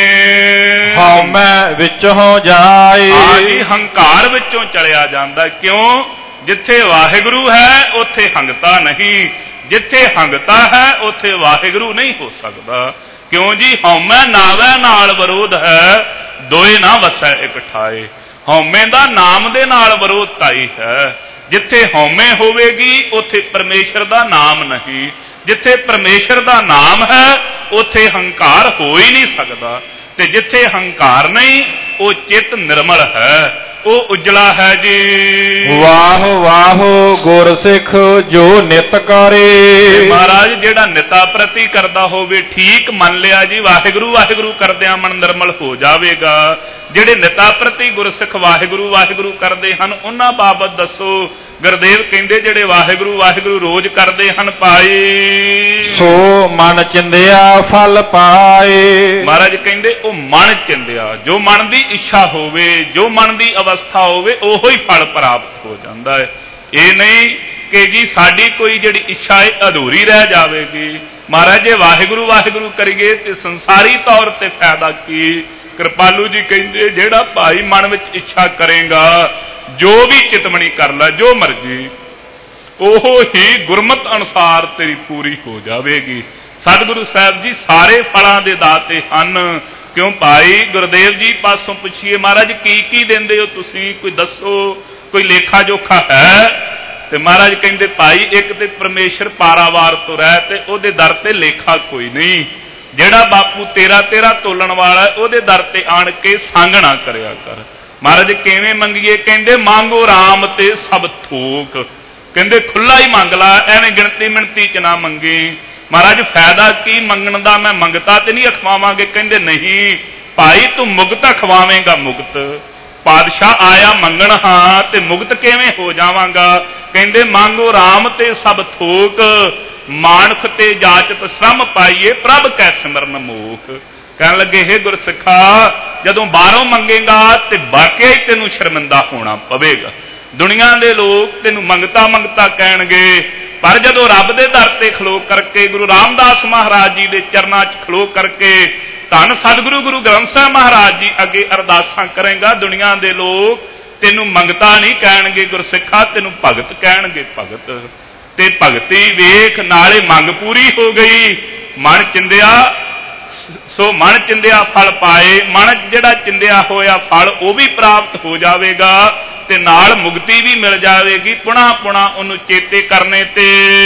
ਹਉਮੈ ਵਿੱਚੋਂ ਜਾਏ। ਹਾਂਜੀ, ਹੰਕਾਰ ਵਿੱਚੋਂ ਚਲਿਆ ਜਾਂਦਾ। ਕਿਉਂ? ਜਿੱਥੇ ਵਾਹਿਗੁਰੂ ਹੈ ਉੱਥੇ ਹੰਗਤਾ ਨਹੀਂ, ਜਿੱਥੇ ਹੰਗਤਾ ਹੈ ਉੱਥੇ ਵਾਹਿਗੁਰੂ ਨਹੀਂ ਹੋ ਸਕਦਾ। ਕਿਉਂ ਜੀ? ਹਉਮੈ ਨਾਵੈ ਨਾਲ ਵਿਰੋਧ ਹੈ, ਦੋਏ ਨਾ ਵਸੈ ਇਕ ਠਾਏ। ਹਉਮੈ ਦਾ ਨਾਮ ਦੇ ਨਾਲ ਵਿਰੋਧਤਾ ਹੀ ਹੈ। ਜਿੱਥੇ ਹਉਮੈ ਹੋਵੇਗੀ ਉੱਥੇ ਪਰਮੇਸ਼ਰ ਦਾ ਨਾਮ ਨਹੀਂ, ਜਿੱਥੇ ਪਰਮੇਸ਼ਰ ਦਾ ਨਾਮ ਹੈ ਉੱਥੇ ਹੰਕਾਰ ਹੋ ਹੀ ਨਹੀਂ ਸਕਦਾ। ਤੇ ਜਿੱਥੇ ਹੰਕਾਰ ਨਹੀਂ ਉਹ ਚਿੱਤ ਨਿਰਮਲ ਹੈ, ਉਹ ਉਜਲਾ ਹੈ ਜੀ। ਵਾਹ ਵਾਹ ਗੁਰ ਸਿੱਖ ਜੋ ਨਿਤ ਕਰੇ। ਮਹਾਰਾਜ ਜਿਹੜਾ ਨਿਤਾ ਪ੍ਰਤੀ ਕਰਦਾ ਹੋਵੇ, ਠੀਕ ਮੰਨ ਲਿਆ ਜੀ, ਵਾਹਿਗੁਰੂ ਵਾਹਿਗੁਰੂ ਕਰਦਿਆਂ ਮਨ ਨਿਰਮਲ ਹੋ ਜਾਵੇਗਾ। ਜਿਹੜੇ ਨਿਤਾ ਪ੍ਰਤੀ ਗੁਰਸਿੱਖ ਵਾਹਿਗੁਰੂ ਵਾਹਿਗੁਰੂ ਕਰਦੇ ਹਨ ਉਹਨਾਂ ਬਾਬਤ ਦੱਸੋ। ਗੁਰਦੇਵ ਕਹਿੰਦੇ ਜਿਹੜੇ ਵਾਹਿਗੁਰੂ ਵਾਹਿਗੁਰੂ ਰੋਜ਼ ਕਰਦੇ ਹਨ ਪਾਏ, ਸੋ ਮਨ ਚਿੰਦਿਆ ਫਲ ਪਾਏ। ਮਹਾਰਾਜ ਕਹਿੰਦੇ ਉਹ ਮਨ ਚਿੰਦਿਆ, ਜੋ ਮਨ ਦੀ ਇੱਛਾ ਹੋਵੇ, ਜੋ ਮਨ ਦੀ ਅਵਸਥਾ ਹੋਵੇ ਉਹੋ ਹੀ ਫਲ ਪ੍ਰਾਪਤ ਹੋ ਜਾਂਦਾ ਹੈ। ਇਹ ਨਹੀਂ ਕਿ ਜੀ ਸਾਡੀ ਕੋਈ ਜਿਹੜੀ ਇੱਛਾ ਹੈ ਅਧੂਰੀ ਰਹਿ ਜਾਵੇਗੀ। ਮਹਾਰਾਜ ਜੇ ਵਾਹਿਗੁਰੂ ਵਾਹਿਗੁਰੂ ਕਰੀਏ ਤੇ ਸੰਸਾਰੀ ਤੌਰ ਤੇ ਫਾਇਦਾ ਕੀ? ਕਿਰਪਾਲੂ ਜੀ ਕਹਿੰਦੇ ਜਿਹੜਾ ਭਾਈ ਮਨ ਵਿੱਚ ਇੱਛਾ ਕਰੇਗਾ, ਜੋ ਵੀ ਚਿਤਵਣੀ ਕਰ ਲੈ, ਜੋ ਮਰਜੀ, ਉਹ ਹੀ ਗੁਰਮਤਿ ਅਨੁਸਾਰ ਤੇਰੀ ਪੂਰੀ ਹੋ ਜਾਵੇਗੀ। ਸਤਿਗੁਰੂ ਸਾਹਿਬ ਜੀ ਸਾਰੇ ਫਲਾਂ ਦੇ ਦਾਤੇ ਹਨ। ਕਿਉਂ ਭਾਈ ਗੁਰਦੇਵ ਜੀ ਪਾਸੋਂ ਪੁੱਛੀਏ, ਮਹਾਰਾਜ ਕੀ ਕੀ ਦਿੰਦੇ ਹੋ ਤੁਸੀਂ? ਕੋਈ ਦੱਸੋ, ਕੋਈ ਲੇਖਾ ਜੋਖਾ ਹੈ? ਤੇ ਮਹਾਰਾਜ ਕਹਿੰਦੇ ਭਾਈ ਇੱਕ ਤੇ ਪਰਮੇਸ਼ਰ ਪਾਰਾਵਾਰ ਤੋਂ ਰਹਿ ਤੇ ਉਹਦੇ ਦਰ ਤੇ ਲੇਖਾ ਕੋਈ ਨਹੀਂ। ਜਿਹੜਾ ਬਾਪੂ ਤੇਰਾ ਤੋਲਣ ਵਾਲਾ ਉਹਦੇ ਦਰ ਤੇ ਆਣ ਕੇ ਸਾਂਗਣਾ ਕਰਿਆ ਕਰ। ਮਹਾਰਾਜ ਕਿਵੇਂ ਮੰਗੀਏ? ਕਹਿੰਦੇ ਮੰਗੋ ਰਾਮ ਤੇ ਸਭ ਥੋਕ। ਕਹਿੰਦੇ ਖੁੱਲਾ ਹੀ ਮੰਗ ਲਾ, ਐਵੇਂ ਗਿਣਤੀ ਮਿਣਤੀ ਚ ਨਾ ਮੰਗੀ। ਮਹਾਰਾਜ ਫਾਇਦਾ ਕੀ ਮੰਗਣ ਦਾ? ਮੈਂ ਮੰਗਤਾ ਤੇ ਨਹੀਂ ਅਖਵਾਵਾਂਗੇ। ਕਹਿੰਦੇ ਨਹੀਂ ਭਾਈ ਤੂੰ ਮੁਕਤ ਅਖਵਾਵੇਂਗਾ। ਮੁਕਤ ਪਾਤਸ਼ਾਹ ਆਇਆ ਮੰਗਣ ਹਾਂ ਤੇ ਮੁਕਤ ਕਿਵੇਂ ਹੋ ਜਾਵਾਂਗਾ? ਕਹਿੰਦੇ ਮੰਗੋ ਰਾਮ ਤੇ ਸਭ ਥੋਕ, ਮਾਨੁਖ ਤੇ ਜਾਚਤ ਸ਼ਰਮ ਪਾਈਏ, ਪ੍ਰਭ ਕੈ ਸਿਮਰਨ ਮੋਖ। ਕਹਿਣ ਲੱਗੇ ਹੇ ਗੁਰਸਿੱਖਾ, ਜਦੋਂ ਬਾਹਰੋਂ ਮੰਗੇਗਾ ਤੇ ਵਾਕਿਆ ਹੀ ਤੈਨੂੰ ਸ਼ਰਮਿੰਦਾ ਹੋਣਾ ਪਵੇਗਾ। ਦੁਨੀਆ ਦੇ ਲੋਕ ਤੈਨੂੰ ਮੰਗਤਾ ਮੰਗਤਾ ਕਹਿਣਗੇ, ਪਰ ਜਦੋਂ ਰੱਬ ਦੇ ਦਰ ਤੇ ਖਲੋ ਕਰਕੇ, ਗੁਰੂ ਰਾਮਦਾਸ ਮਹਾਰਾਜ ਜੀ ਦੇ ਚਰਨਾਂ 'ਚ ਖਲੋ ਕਰਕੇ ਧੰਨ ਸਤਿਗੁਰੂ ਗੁਰੂ ਗ੍ਰੰਥ ਸਾਹਿਬ ਮਹਾਰਾਜ ਜੀ ਅੱਗੇ ਅਰਦਾਸਾਂ ਕਰੇਗਾ, ਦੁਨੀਆ ਦੇ ਲੋਕ ਤੈਨੂੰ ਮੰਗਤਾ ਨਹੀਂ ਕਹਿਣਗੇ ਗੁਰਸਿੱਖਾ, ਤੈਨੂੰ ਭਗਤ ਕਹਿਣਗੇ। ਭਗਤ ਤੇ ਭਗਤੀ ਵੇਖ ਨਾਲੇ ਮੰਗ ਪੂਰੀ ਹੋ ਗਈ। ਮਨ ਚਿੰਦਿਆ ਸੋ ਮਨ ਚਿੰਦਿਆ ਫਲ ਪਾਏ। ਮਨ ਜਿਹੜਾ ਚਿੰਦਿਆ ਹੋਇਆ ਫਲ ਉਹ ਵੀ ਪ੍ਰਾਪਤ ਹੋ ਜਾਵੇਗਾ ਤੇ ਨਾਲ ਮੁਕਤੀ ਵੀ ਮਿਲ ਜਾਵੇਗੀ। ਪੁਣਾ ਪੁਣਾ ਉਹਨੂੰ ਚੇਤੇ ਕਰਨੇ ਤੇ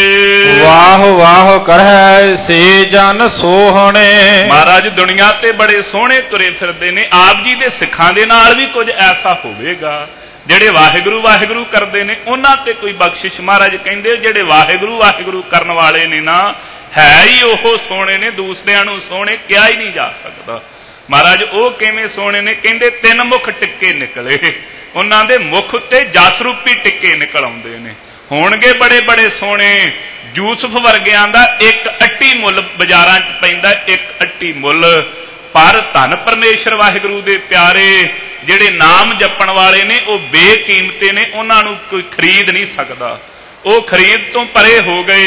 ਵਾਹ ਵਾਹ ਕਰਹਿ ਸੇ ਜਨ ਸੋਹਣੇ। ਮਹਾਰਾਜ ਦੁਨੀਆ ਤੇ ਬੜੇ ਸੋਹਣੇ ਤੁਰੇ ਫਿਰਦੇ ਨੇ। ਆਪ ਜੀ ਦੇ ਸਿੱਖਾਂ ਦੇ ਨਾਲ ਵੀ ਕੁਝ ਐਸਾ ਹੋਵੇਗਾ। ਜਿਹੜੇ ਵਾਹਿਗੁਰੂ ਵਾਹਿਗੁਰੂ ਕਰਦੇ ਨੇ ਉਹਨਾਂ ਤੇ ਕੋਈ ਬਖਸ਼ਿਸ਼। ਮਹਾਰਾਜ ਕਹਿੰਦੇ ਜਿਹੜੇ ਵਾਹਿਗੁਰੂ ਵਾਹਿਗੁਰੂ ਕਰਨ ਵਾਲੇ ਨੇ ਨਾ, ਹੈ ਹੀ ਉਹ ਸੋਹਣੇ ਨੇ, ਦੂਸਰਿਆਂ ਨੂੰ ਸੋਹਣੇ ਕਿਹਾ ਹੀ ਨਹੀਂ ਜਾ ਸਕਦਾ। ਮਹਾਰਾਜ ਉਹ ਕਿਵੇਂ ਸੋਹਣੇ ਨੇ? ਕਹਿੰਦੇ 3 ਮੁਖ ਟਿੱਕੇ ਨਿਕਲੇ, ਉਹਨਾਂ ਦੇ ਮੁਖ ਉੱਤੇ ਜਸ ਰੂਪੀ ਟਿੱਕੇ ਨਿਕਲ ਆਉਂਦੇ ਨੇ। ਹੋਣਗੇ ਬੜੇ ਬੜੇ ਸੋਹਣੇ, ਯੂਸਫ ਵਰਗਿਆਂ ਦਾ ਇੱਕ ਅੱਟੀ ਮੁੱਲ ਬਾਜ਼ਾਰਾਂ 'ਚ ਪੈਂਦਾ, ਇੱਕ ਅੱਟੀ ਮੁੱਲ। ਪਰ ਧੰਨ ਪਰਮੇਸ਼ਰ ਵਾਹਿਗੁਰੂ ਦੇ ਪਿਆਰੇ ਜਿਹੜੇ ਨਾਮ ਜਪਣ ਵਾਲੇ ਨੇ ਉਹ ਬੇਕੀਮਤੇ ਨੇ, ਉਹਨਾਂ ਨੂੰ ਕੋਈ ਖਰੀਦ ਨਹੀਂ ਸਕਦਾ, ਉਹ ਖਰੀਦ ਤੋਂ ਪਰੇ ਹੋ ਗਏ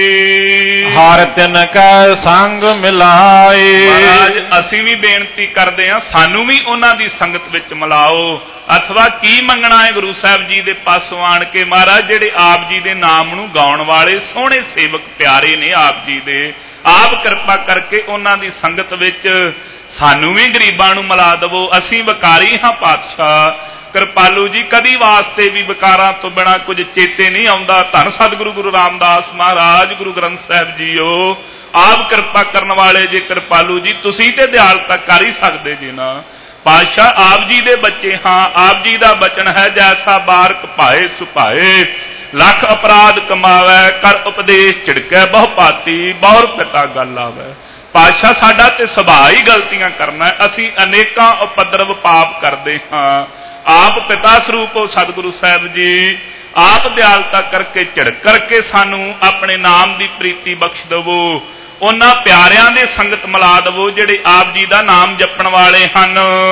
ਜੀ। ਹਰ ਤਿਨ ਕੈ ਸੰਗ ਮਿਲਾਏ। ਮਹਾਰਾਜ ਅਸੀਂ ਵੀ ਬੇਨਤੀ ਕਰਦੇ ਹਾਂ, ਸਾਨੂੰ ਵੀ ਉਹਨਾਂ ਦੀ ਸੰਗਤ ਵਿੱਚ ਮਿਲਾਓ। ਅਥਵਾ ਕੀ ਮੰਗਣਾ ਹੈ ਗੁਰੂ ਸਾਹਿਬ ਜੀ ਦੇ ਪਾਸੋਂ ਆਣ ਕੇ? ਮਹਾਰਾਜ ਜਿਹੜੇ ਆਪ ਜੀ ਦੇ ਨਾਮ ਨੂੰ ਗਾਉਣ ਵਾਲੇ ਸੋਹਣੇ ਸੇਵਕ ਪਿਆਰੇ ਨੇ ਆਪ ਜੀ ਦੇ, ਆਪ ਕਿਰਪਾ ਕਰਕੇ ਉਹਨਾਂ ਦੀ ਸੰਗਤ ਵਿੱਚ ਸਾਨੂੰ ਵੀ ਗਰੀਬਾਂ ਨੂੰ ਮਿਲਾ ਦੇਵੋ। ਅਸੀਂ ਵਿਕਾਰੀ ਹਾਂ ਪਾਤਸ਼ਾਹ, ਕਿਰਪਾਲੂ ਜੀ ਕਦੀ ਵਾਸਤੇ ਵੀ ਵਿਕਾਰਾਂ ਤੋਂ ਬਿਨਾਂ ਕੁਝ ਚੇਤੇ ਨਹੀਂ ਆਉਂਦਾ। ਧੰਨ ਸਤਿਗੁਰੂ ਗੁਰੂ ਰਾਮਦਾਸ ਮਹਾਰਾਜ, ਗੁਰੂ ਗ੍ਰੰਥ ਸਾਹਿਬ ਜੀਓ, ਆਪ ਕਿਰਪਾ ਕਰਨ ਵਾਲੇ ਜੇ ਕਿਰਪਾਲੂ ਜੀ, ਤੁਸੀਂ ਤੇ ਦਿਆਲਤਾ ਕਰ ਹੀ ਸਕਦੇ ਜੀ ਨਾ। ਪਾਤਸ਼ਾਹ ਆਪ ਜੀ ਦੇ ਬੱਚੇ ਹਾਂ, ਆਪ ਜੀ ਦਾ ਬਚਨ ਹੈ ਜੈਸਾ ਬਾਰਕ ਭਾਏ ਸੁਭਾਏ, ਲੱਖ ਅਪਰਾਧ ਕਮਾਵੈ ਕਰ ਉਪਦੇਸ਼ ਝਿੜਕੈ ਬਹੁ ਪਾਤੀ, ਬਹੁਰ ਪਿਤਾ ਗੱਲ ਆਵੈ। ਪਾਤਸ਼ਾਹ ਸਾਡਾ ਤੇ ਸੁਭਾਅ ਹੀ ਗਲਤੀਆਂ ਕਰਨਾ, ਅਸੀਂ ਅਨੇਕਾਂ ਉਪਦਰਵ ਪਾਪ ਕਰਦੇ ਹਾਂ। ਆਪ ਪਿਤਾ ਸਰੂਪ ਹੋ ਸਤਿਗੁਰੂ ਸਾਹਿਬ ਜੀ, ਆਪ ਦਿਆਲਤਾ ਕਰਕੇ ਝਿੜਕ ਕਰਕੇ ਸਾਨੂੰ ਆਪਣੇ ਨਾਮ ਦੀ ਪ੍ਰੀਤੀ ਬਖਸ਼ ਦੇਵੋ। ਉਹਨਾਂ ਪਿਆਰਿਆਂ ਦੇ ਸੰਗਤ ਮਿਲਾ ਦੇਵੋ ਜਿਹੜੇ ਆਪ ਜੀ ਦਾ ਨਾਮ ਜਪਣ ਵਾਲੇ ਹਨ।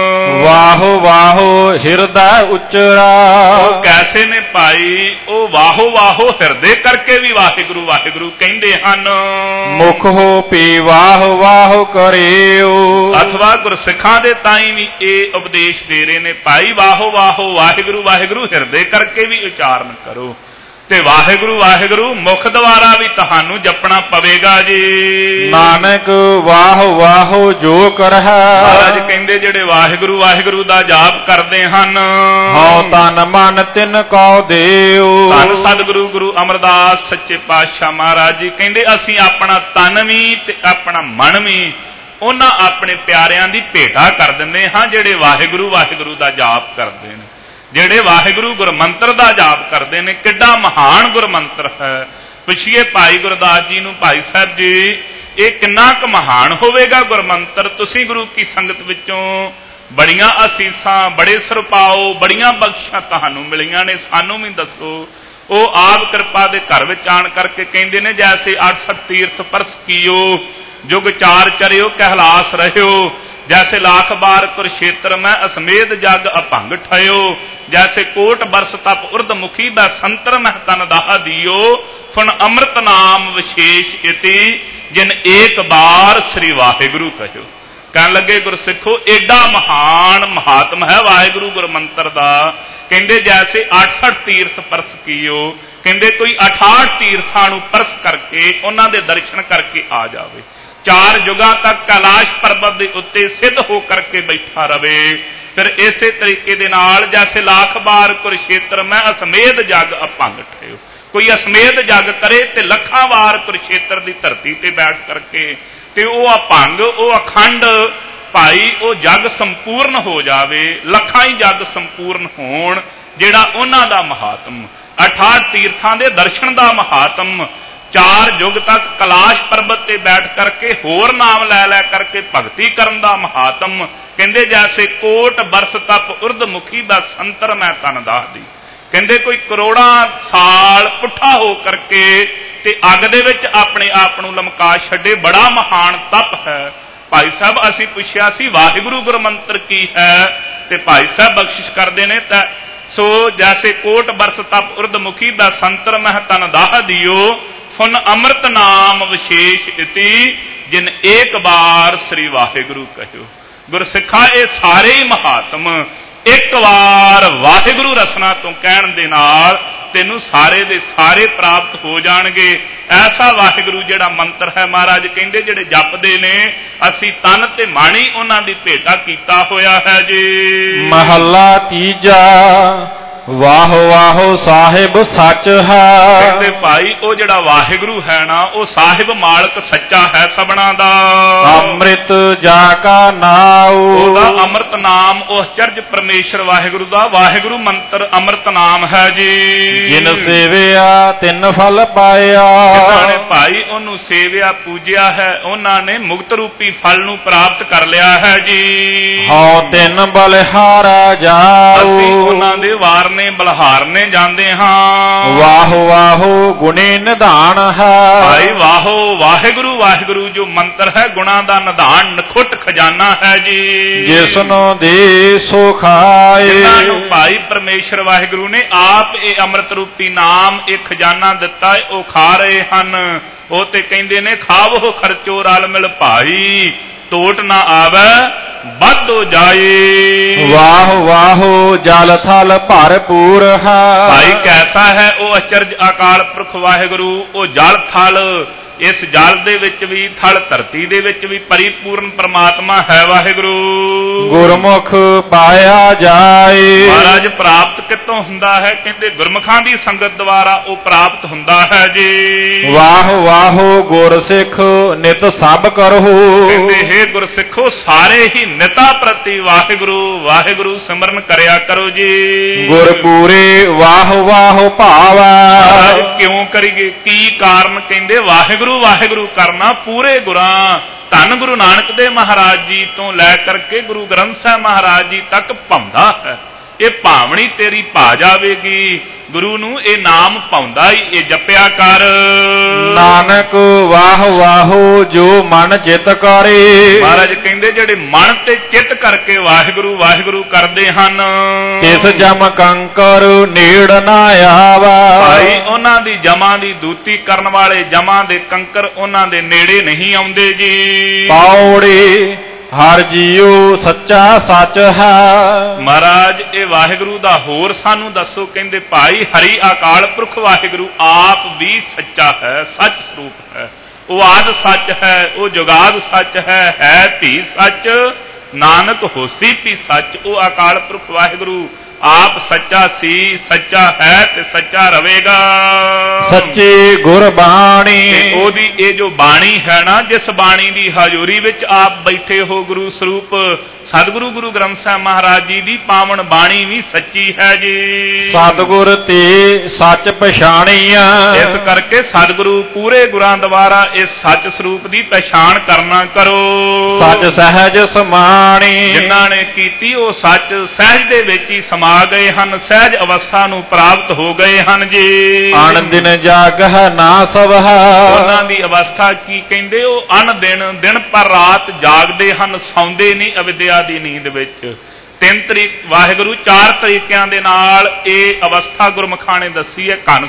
ਵਾਹੋ ਵਾਹੋ ਹਿਰਦਾ ਉਚਰਾ। ਉਹ ਕੈਸੇ ਨੇ ਭਾਈ? ਉਹ ਵਾਹੋ ਵਾਹੋ ਹਿਰਦੇ ਕਰਕੇ ਵੀ ਵਾਹਿਗੁਰੂ ਵਾਹਿਗੁਰੂ ਕਹਿੰਦੇ ਹਨ। ਮੁਖ ਹੋ ਪੀ ਵਾਹੋ ਵਾਹੋ ਕਰਿਓ। ਅਥਵਾ ਗੁਰਸਿੱਖਾਂ ਦੇ ਤਾਈਂ ਵੀ ਇਹ ਉਪਦੇਸ਼ ਦੇ ਰਹੇ ਨੇ, ਭਾਈ ਵਾਹੋ ਵਾਹੋ ਵਾਹਿਗੁਰੂ ਵਾਹਿਗੁਰੂ ਹਿਰਦੇ ਕਰਕੇ ਵੀ ਉਚਾਰਨ ਕਰੋ, ਤੇ ਵਾਹਿਗੁਰੂ ਵਾਹਿਗੁਰੂ ਮੁਖ ਦੁਆਰਾ ਵੀ ਤੁਹਾਨੂੰ ਜਪਣਾ ਪਵੇਗਾ ਜੀ। ਨਾਨਕ ਵਾਹੋ ਵਾਹੋ ਜੋ ਕਰਹਿ। ਮਹਾਰਾਜ ਕਹਿੰਦੇ ਜਿਹੜੇ ਵਾਹਿਗੁਰੂ ਵਾਹਿਗੁਰੂ ਦਾ ਜਾਪ ਕਰਦੇ ਹਨ, ਹਉ ਤਨ ਮਨ ਤਿਨ ਕਉ ਦੇਉ। ਧੰਨ ਸਤਿਗੁਰੂ ਗੁਰੂ ਅਮਰਦਾਸ ਸੱਚੇ ਪਾਤਸ਼ਾਹ ਮਹਾਰਾਜ ਜੀ ਕਹਿੰਦੇ ਅਸੀਂ ਆਪਣਾ ਤਨ ਵੀ ਤੇ ਆਪਣਾ ਮਨ ਵੀ ਉਹਨਾਂ ਆਪਣੇ ਪਿਆਰਿਆਂ ਦੀ ਭੇਟਾ ਕਰ ਦਿੰਦੇ ਹਾਂ ਜਿਹੜੇ ਵਾਹਿਗੁਰੂ ਵਾਹਿਗੁਰੂ ਦਾ ਜਾਪ ਕਰਦੇ ਨੇ, ਜਿਹੜੇ ਵਾਹਿਗੁਰੂ ਗੁਰਮੰਤਰ ਦਾ ਜਾਪ ਕਰਦੇ ਨੇ। ਕਿੱਡਾ ਮਹਾਨ ਗੁਰਮੰਤਰ ਹੈ। ਪੁੱਛੀਏ ਭਾਈ ਗੁਰਦਾਸ ਜੀ ਨੂੰ, ਭਾਈ ਸਾਹਿਬ ਜੀ ਇਹ ਕਿੰਨਾ ਕੁ ਮਹਾਨ ਹੋਵੇਗਾ ਗੁਰਮੰਤਰ? ਤੁਸੀਂ ਗੁਰੂ ਕੀ ਸੰਗਤ ਵਿੱਚੋਂ ਬੜੀਆਂ ਅਸੀਸਾਂ, ਬੜੇ ਸਰਪਾਓ, ਬੜੀਆਂ ਬਖਸ਼ਾਂ ਤੁਹਾਨੂੰ ਮਿਲੀਆਂ ਨੇ, ਸਾਨੂੰ ਵੀ ਦੱਸੋ। ਉਹ ਆਪ ਕਿਰਪਾ ਦੇ ਘਰ ਵਿੱਚ ਆਣ ਕਰਕੇ ਕਹਿੰਦੇ ਨੇ, ਜੈਸੇ 68 ਤੀਰਥ ਪਰਸ ਕੀਓ, ਜੁਗ 4 ਚਰਿਓ ਕਹਿਲਾਸ ਰਹਿਓ, जैसे लाख बार कुरुक्षेत्र में असमेध जग अभंग ठयो, जैसे कोट बरस तप उर्द मुखी व संतर मह तन दाह दियो, फुन अमृत नाम विशेष इति जिन एक बार श्री वाहिगुरु कहो। कहन लगे गुरसिखो एडा महान महात्म है वाहिगुरु गुरमंत्र दा। कहते जैसे 68 तीर्थ परस कीओ, कहते कोई 68 तीर्थां नूं परस करके उन्हां दे दर्शन करके आ जावे, 4 युगां तक कैलाश पर्वत के उत्ते सिद्ध हो करके बैठा रहे। फिर इसे तरीके दे नाल जैसे लाख बार कुरुक्षेत्र में असमेध जग अभंग ठयो, कोई असमेध जग करे ते लखां वार कुरुक्षेत्र की धरती ते बैठ करके ते वो अभंग वो अखंड भाई वो जग संपूर्ण हो जावे, लखां ही जग संपूर्ण होण, जिहड़ा उन्हां दा महात्म, 68 तीर्थां दे दर्शन दा महात्म, 4 युग तक कैलाश पर्वत ते बैठ करके होर नाम लै लै करके भगती करन दा महात्म। कहंदे जैसे कोट बरस तप उर्द मुखी दा संतर मैं तन दाह दी, कहंदे कोई करोड़ां साल पुठा हो करके ते अग दे विच अपने आप नूं लमका छड्डे, बड़ा महान तप है। भाई साहब असीं पुछिया सी वाहिगुरू गुरमंत्र की है, ते भाई साहब बख्शिश करदे ने तां सो जैसे कोट बरस तप उर्द मुखी दा संतर मैं तन दाह दियो, फुन अमृत नाम विशेष इति जिन एक बार श्री वाहिगुरु कहो। गुरसिखा ये सारे ही महात्म एक बार वाहिगुरु रसना तो कहण दे नाल तेनू सारे दे सारे प्राप्त हो जाणगे। ऐसा वाहिगुरु जिहड़ा मंत्र है महाराज कहंदे जिहड़े जपदे ने असी तन ते माणी उन्हां दी भेटा कीता होया है जी। महला तीजा ਵਾਹ ਵਾਹ ਸਾਹਿਬ ਸੱਚ ਹੈ। ਕਹਿੰਦੇ ਭਾਈ ਉਹ ਜਿਹੜਾ ਵਾਹਿਗੁਰੂ ਹੈ ਨਾ ਉਹ ਸਾਹਿਬ ਮਾਲਕ ਸੱਚਾ ਹੈ ਸਭਨਾ ਦਾ। ਅੰਮ੍ਰਿਤ ਜਾ ਕਾ ਨਾਉ ਉਹਦਾ ਅੰਮ੍ਰਿਤ ਨਾਮ ਉਸ ਚਰਜ ਪਰਮੇਸ਼ਰ ਵਾਹਿਗੁਰੂ ਦਾ ਵਾਹਿਗੁਰੂ ਮੰਤਰ ਅੰਮ੍ਰਿਤ ਨਾਮ ਹੈ ਜੀ। ਜਿਨ ਸੇਵਿਆ ਤਿੰਨ ਫਲ ਪਾਇਆ। ਜਿਨ੍ਹਾਂ ਨੇ ਭਾਈ ਉਹਨੂੰ ਸੇਵਿਆ ਪੂਜਿਆ ਹੈ ਉਹਨਾਂ ਨੇ ਮੁਕਤ ਰੂਪੀ ਫਲ ਨੂੰ ਪ੍ਰਾਪਤ ਕਰ ਲਿਆ ਹੈ ਜੀ। ਹਉ ਤਿੰਨ ਬਲਿਹਾਰਾ ਜਾਉ ਅਸੀਂ ਉਹਨਾਂ ਦੇ ਵਾਰਨੇ ਬਲਹਾਰਨੇ ਜਾਂਦੇ ਹਾਂ। ਵਾਹ ਵਾਹ ਗੁਣੇ ਨਿਧਾਨ ਹੈ। ਭਾਈ ਵਾਹੋ ਵਾਹਿਗੁਰੂ ਵਾਹਿਗੁਰੂ ਜੋ ਮੰਤਰ ਹੈ ਗੁਣਾ ਦਾ ਨਿਧਾਨ ਨਖੁੱਟ ਖਜ਼ਾਨਾ ਹੈ ਜੀ। ਜਿਸਨੂੰ ਦੇ ਸੋ ਖਾਏ। ਜਿਨ੍ਹਾਂ ਨੂੰ ਭਾਈ ਪਰਮੇਸ਼ਰ ਵਾਹਿਗੁਰੂ ਨੇ ਆਪ ਇਹ ਅੰਮ੍ਰਿਤ ਰੂਪੀ ਨਾਮ ਇਹ ਖਜ਼ਾਨਾ ਦਿੱਤਾ ਹੈ ਉਹ ਖਾ ਰਹੇ ਹਨ। ਉਹ ਤੇ ਕਹਿੰਦੇ ਨੇ ਖਾਵੋ ਖਰਚੋ ਰਲ ਮਿਲ ਭਾਈ ਟੋਟ ਨਾ ਆਵੇ ਵੱਧੋ ਜਾਏ। ਵਾਹ ਵਾਹ ਜਲ ਥਲ ਭਰਪੂਰ ਹੈ। ਭਾਈ ਕੈਸਾ ਹੈ ਉਹ ਅਚਰਜ ਅਕਾਲ ਪੁਰਖ ਵਾਹਿਗੁਰੂ। ਉਹ ਜਲ ਥਲ ਇਸ ਜਲ ਦੇ ਵਿੱਚ ਵੀ ਥਲ ਧਰਤੀ ਦੇ ਵਿੱਚ ਵੀ ਪਰਿਪੂਰਨ ਪਰਮਾਤਮਾ ਹੈ ਵਾਹਿਗੁਰੂ। ਗੁਰਮੁਖ ਪਾਇਆ ਜਾਏ। ਮਹਾਰਾਜ ਪ੍ਰਾਪਤ ਕਿੱਥੋਂ ਹੁੰਦਾ ਹੈ? ਕਹਿੰਦੇ ਗੁਰਮੁਖਾਂ ਦੀ ਸੰਗਤ ਦੁਆਰਾ ਉਹ ਪ੍ਰਾਪਤ ਹੁੰਦਾ ਹੈ ਜੀ। ਵਾਹ ਵਾਹ ਗੁਰਸਿੱਖ ਨਿਤ ਸਭ ਕਰੋ। ਕਹਿੰਦੇ ਹੇ ਗੁਰਸਿੱਖੋ ਸਾਰੇ ਹੀ ਨਿਤਾ ਪ੍ਰਤੀ ਵਾਹਿਗੁਰੂ ਵਾਹਿਗੁਰੂ ਸਿਮਰਨ ਕਰਿਆ ਕਰੋ ਜੀ। ਗੁਰ ਪੂਰੇ ਵਾਹ ਵਾਹ ਭਾਵਾ। ਮਹਾਰਾਜ ਕਿਉਂ ਕਰੀਏ ਕੀ ਕਾਰਨ? ਕਹਿੰਦੇ ਵਾਹਿਗੁਰੂ ਵਾਹਿਗੁਰੂ ਕਰਨਾ ਪੂਰੇ ਗੁਰਾਂ ਧੰਨ ਗੁਰੂ ਨਾਨਕ ਦੇਵ ਮਹਾਰਾਜ ਜੀ ਤੋਂ ਲੈ ਕਰਕੇ ਗੁਰੂ ਗ੍ਰੰਥ ਸਾਹਿਬ ਮਹਾਰਾਜ ਜੀ ਤੱਕ ਭਾਉਂਦਾ ਹੈ। ਇਹ ਭਾਵਣੀ ਤੇਰੀ ਭਾ ਜਾਵੇਗੀ। ਗੁਰੂ ਨੂੰ ਇਹ ਨਾਮ ਭਾਉਂਦਾ ਹੀ ਇਹ ਜਪਿਆ ਕਰ। ਨਾਨਕ ਵਾਹ ਵਾਹ ਜੋ ਮਨ ਚਿਤ ਕਰੇ। ਮਹਾਰਾਜ ਕਹਿੰਦੇ ਜਿਹੜੇ ਮਨ ਤੇ ਚਿੱਤ ਕਰਕੇ ਵਾਹਿਗੁਰੂ ਵਾਹਿਗੁਰੂ ਕਰਦੇ ਹਨ ਤਿਸ ਜਮ ਕੰਕਰ ਨੇੜ ਨਾ ਆਵਾ। ਭਾਈ ਉਹਨਾਂ ਦੀ ਜਮਾਂ ਦੀ ਦੂਤੀ ਕਰਨ ਵਾਲੇ ਜਮਾਂ ਦੇ ਕੰਕਰ ਉਹਨਾਂ ਦੇ ਨੇੜੇ ਨਹੀਂ ਆਉਂਦੇ ਜੀ। ਪੌੜੀ ਹਰ ਜੀਉ ਸੱਚਾ ਸੱਚ ਹੈ। ਮਹਾਰਾਜ ਇਹ ਵਾਹਿਗੁਰੂ ਦਾ ਹੋਰ ਸਾਨੂੰ ਦੱਸੋ। ਕਹਿੰਦੇ ਭਾਈ ਹਰੀ ਅਕਾਲ ਪੁਰਖ ਵਾਹਿਗੁਰੂ ਆਪ ਵੀ ਸੱਚਾ ਹੈ ਸੱਚ ਸਰੂਪ ਹੈ। ਉਹ ਆਦ ਸੱਚ ਹੈ ਉਹ ਜੁਗਾਦ ਸੱਚ ਹੈ ਧੀ ਸੱਚ ਨਾਨਕ ਹੋਸੀ ਵੀ ਸੱਚ। ਉਹ ਅਕਾਲ ਪੁਰਖ ਵਾਹਿਗੁਰੂ ਆਪ ਸੱਚਾ ਸੀ ਸੱਚਾ ਹੈ ਤੇ ਸੱਚਾ ਰਹੇਗਾ। ਸੱਚੀ ਗੁਰਬਾਣੀ ਉਹਦੀ ਇਹ ਜੋ ਬਾਣੀ ਹੈ ਨਾ ਜਿਸ ਬਾਣੀ ਦੀ ਹਜ਼ੂਰੀ ਵਿੱਚ ਆਪ ਬੈਠੇ ਹੋ ਗੁਰੂ ਸਰੂਪ ਸਤਿਗੁਰੂ ਗੁਰੂ ਗ੍ਰੰਥ ਸਾਹਿਬ ਮਹਾਰਾਜ ਜੀ ਦੀ ਪਾਵਨ ਬਾਣੀ ਵੀ ਸੱਚੀ ਹੈ ਜੀ। ਸਤਿਗੁਰ ਤੇ ਸੱਚ ਪਛਾਣੀਆ। ਇਸ ਕਰਕੇ ਸਤਿਗੁਰੂ ਪੂਰੇ ਗੁਰਾਂ ਦੁਆਰਾ ਇਸ ਸੱਚ ਸਰੂਪ ਦੀ ਪਛਾਣ ਕਰਨਾ ਕਰੋ। ਸੱਚ ਸਹਿਜ ਸਮਾਣੀ। ਜਿਨ੍ਹਾਂ ਨੇ ਕੀਤੀ ਉਹ ਸੱਚ ਸਹਿਜ ਦੇ ਵਿੱਚ ਹੀ ਸਮਾ ਗਏ ਹਨ ਸਹਿਜ ਅਵਸਥਾ ਨੂੰ ਪ੍ਰਾਪਤ ਹੋ ਗਏ ਹਨ ਜੀ। ਅਣ ਦਿਨ ਜਾਗਹ ਨਾ ਸਵਹ। ਉਹਨਾਂ ਦੀ ਅਵਸਥਾ ਕੀ ਕਹਿੰਦੇ ਉਹ ਅਣ ਦਿਨ ਪਰ ਰਾਤ ਜਾਗਦੇ ਹਨ ਸੌਂਦੇ ਨਹੀਂ ਅਵਿਦਿਆ ਦੀ ਨੀਂਦ ਵਿੱਚ। ਤਿੰਨ ਤਰੀਕ ਵਾਹਿਗੁਰੂ ਚਾਰ ਤਰੀਕਿਆਂ ਦੇ ਨਾਲ ਇਹ ਅਵਸਥਾ ਗੁਰਮੁਖਾਂ ਨੇ ਦੱਸੀ ਹੈ। ਘਨ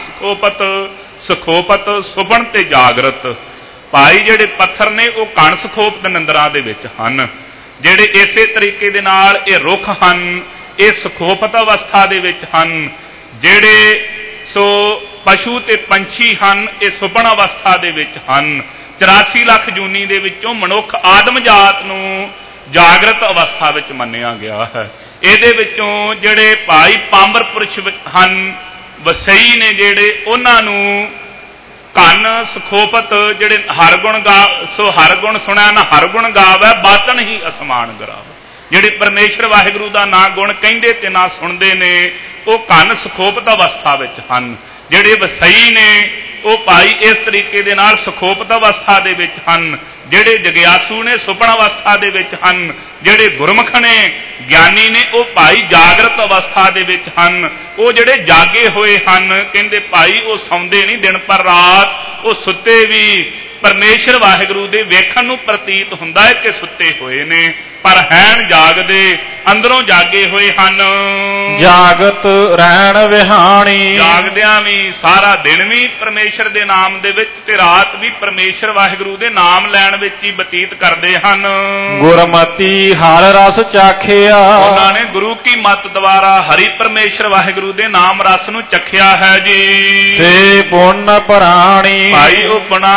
ਸੁਖੋਪਤ ਸੁਪਨ ਤੇ ਜਾਗਰਤ। ਭਾਈ ਜਿਹੜੇ ਪੱਥਰ ਨੇ ਉਹ ਘਨ ਸੁਖੋਪਤ ਨਿੰਦਰਾ ਦੇ ਵਿੱਚ ਹਨ। ਜਿਹੜੇ ਇਸੇ ਤਰੀਕੇ ਦੇ ਨਾਲ ਇਹ ਰੁੱਖ ਹਨ ਇਹ ਸੁਖੋਪਤ ਅਵਸਥਾ ਦੇ ਵਿੱਚ ਹਨ। ਜਿਹੜੇ ਪਸ਼ੂ ਤੇ ਪੰਛੀ ਹਨ ਇਹ ਸੁਪਨ ਅਵਸਥਾ ਦੇ ਵਿੱਚ ਹਨ। 84 ਲੱਖ ਜੂਨੀ ਦੇ ਵਿੱਚੋਂ ਮਨੁੱਖ ਆਦਮ ਜਾਤ ਨੂੰ ਜਾਗਰਤ ਅਵਸਥਾ ਵਿੱਚ ਮੰਨਿਆ ਗਿਆ ਹੈ। ਇਹਦੇ ਵਿੱਚੋਂ ਜਿਹੜੇ ਭਾਈ ਪਾਮਰ ਪੁਰਸ਼ ਹਨ ਵਸਈ ਨੇ ਜਿਹੜੇ ਉਹਨਾਂ ਨੂੰ ਕੰਨ ਸੁਖੋਪਤ ਜਿਹੜੇ ਹਰਗੁਣ ਹਰਗੁਣ ਸੁਣਿਆ ਨਾ ਹਰਗੁਣ ਗਾਵੈ ਬਾਤਨ ਹੀ ਅਸਮਾਨ ਗਰਾਵੈ। ਜਿਹੜੇ ਪਰਮੇਸ਼ਰ ਵਾਹਿਗੁਰੂ ਦਾ ਨਾਂ ਗੁਣ ਕਹਿੰਦੇ ਤੇ ਨਾ ਸੁਣਦੇ ਨੇ ਉਹ ਕੰਨ ਸੁਖੋਪਤ ਅਵਸਥਾ ਵਿੱਚ ਹਨ। ਜਿਹੜੇ ਵਸਈ ਨੇ ਉਹ ਭਾਈ ਇਸ ਤਰੀਕੇ ਦੇ ਨਾਲ ਸੁਖੋਪਤ ਅਵਸਥਾ ਦੇ ਵਿੱਚ ਹਨ। ਜਿਹੜੇ ਜਗਿਆਸੂ ਨੇ ਸੁਪਨ ਅਵਸਥਾ ਦੇ ਵਿੱਚ ਹਨ। ਜਿਹੜੇ ਗੁਰਮੁਖ ਨੇ ਗਿਆਨੀ ਨੇ ਉਹ ਭਾਈ ਜਾਗਰਤ ਅਵਸਥਾ ਦੇ ਵਿੱਚ ਹਨ। ਉਹ ਜਿਹੜੇ ਜਾਗੇ ਹੋਏ ਹਨ ਕਹਿੰਦੇ ਭਾਈ ਉਹ ਸੌਂਦੇ ਨਹੀਂ ਦਿਨ ਪਰ ਰਾਤ। ਉਹ ਸੁੱਤੇ ਵੀ ਪਰਮੇਸ਼ਰ ਵਾਹਿਗੁਰੂ ਦੇ ਵੇਖਣ ਨੂੰ ਪ੍ਰਤੀਤ ਹੁੰਦਾ ਹੈ ਕਿ ਸੁੱਤੇ ਹੋਏ ਨੇ ਪਰ ਹੈਨ ਜਾਗਦੇ ਅੰਦਰੋਂ ਜਾਗੇ ਹੋਏ ਹਨ। ਜਾਗਤ ਰਹਿਣ ਵਿਹਾਣੀ। ਜਾਗਦਿਆਂ ਵੀ ਸਾਰਾ ਦਿਨ ਵੀ ਪਰਮੇਸ਼ਰ ਦੇ ਨਾਮ ਦੇ ਵਿੱਚ ਤੇ ਰਾਤ ਵੀ ਪਰਮੇਸ਼ਰ ਵਾਹਿਗੁਰੂ ਦੇ ਨਾਮ ਲੈਣ ਵਿੱਚ ਹੀ ਬਤੀਤ ਕਰਦੇ ਹਨ। ਗੁਰਮਤੀ ਹਰ ਰਸ ਚਾਖਿਆ। ਉਹਨਾਂ ਨੇ ਗੁਰੂ ਕੀ ਮੱਤ ਦੁਆਰਾ ਹਰੀ ਪਰਮੇਸ਼ਰ ਵਾਹਿਗੁਰੂ ਦੇ ਨਾਮ ਰਸ ਨੂੰ ਚਖਿਆ ਹੈ ਜੀ। ਸੇ ਪੁੰਨ ਪ੍ਰਾਣੀ। ਭਾਈ ਉਹ ਪੁਣਾ ਦੇ ਨਿਧਾਨ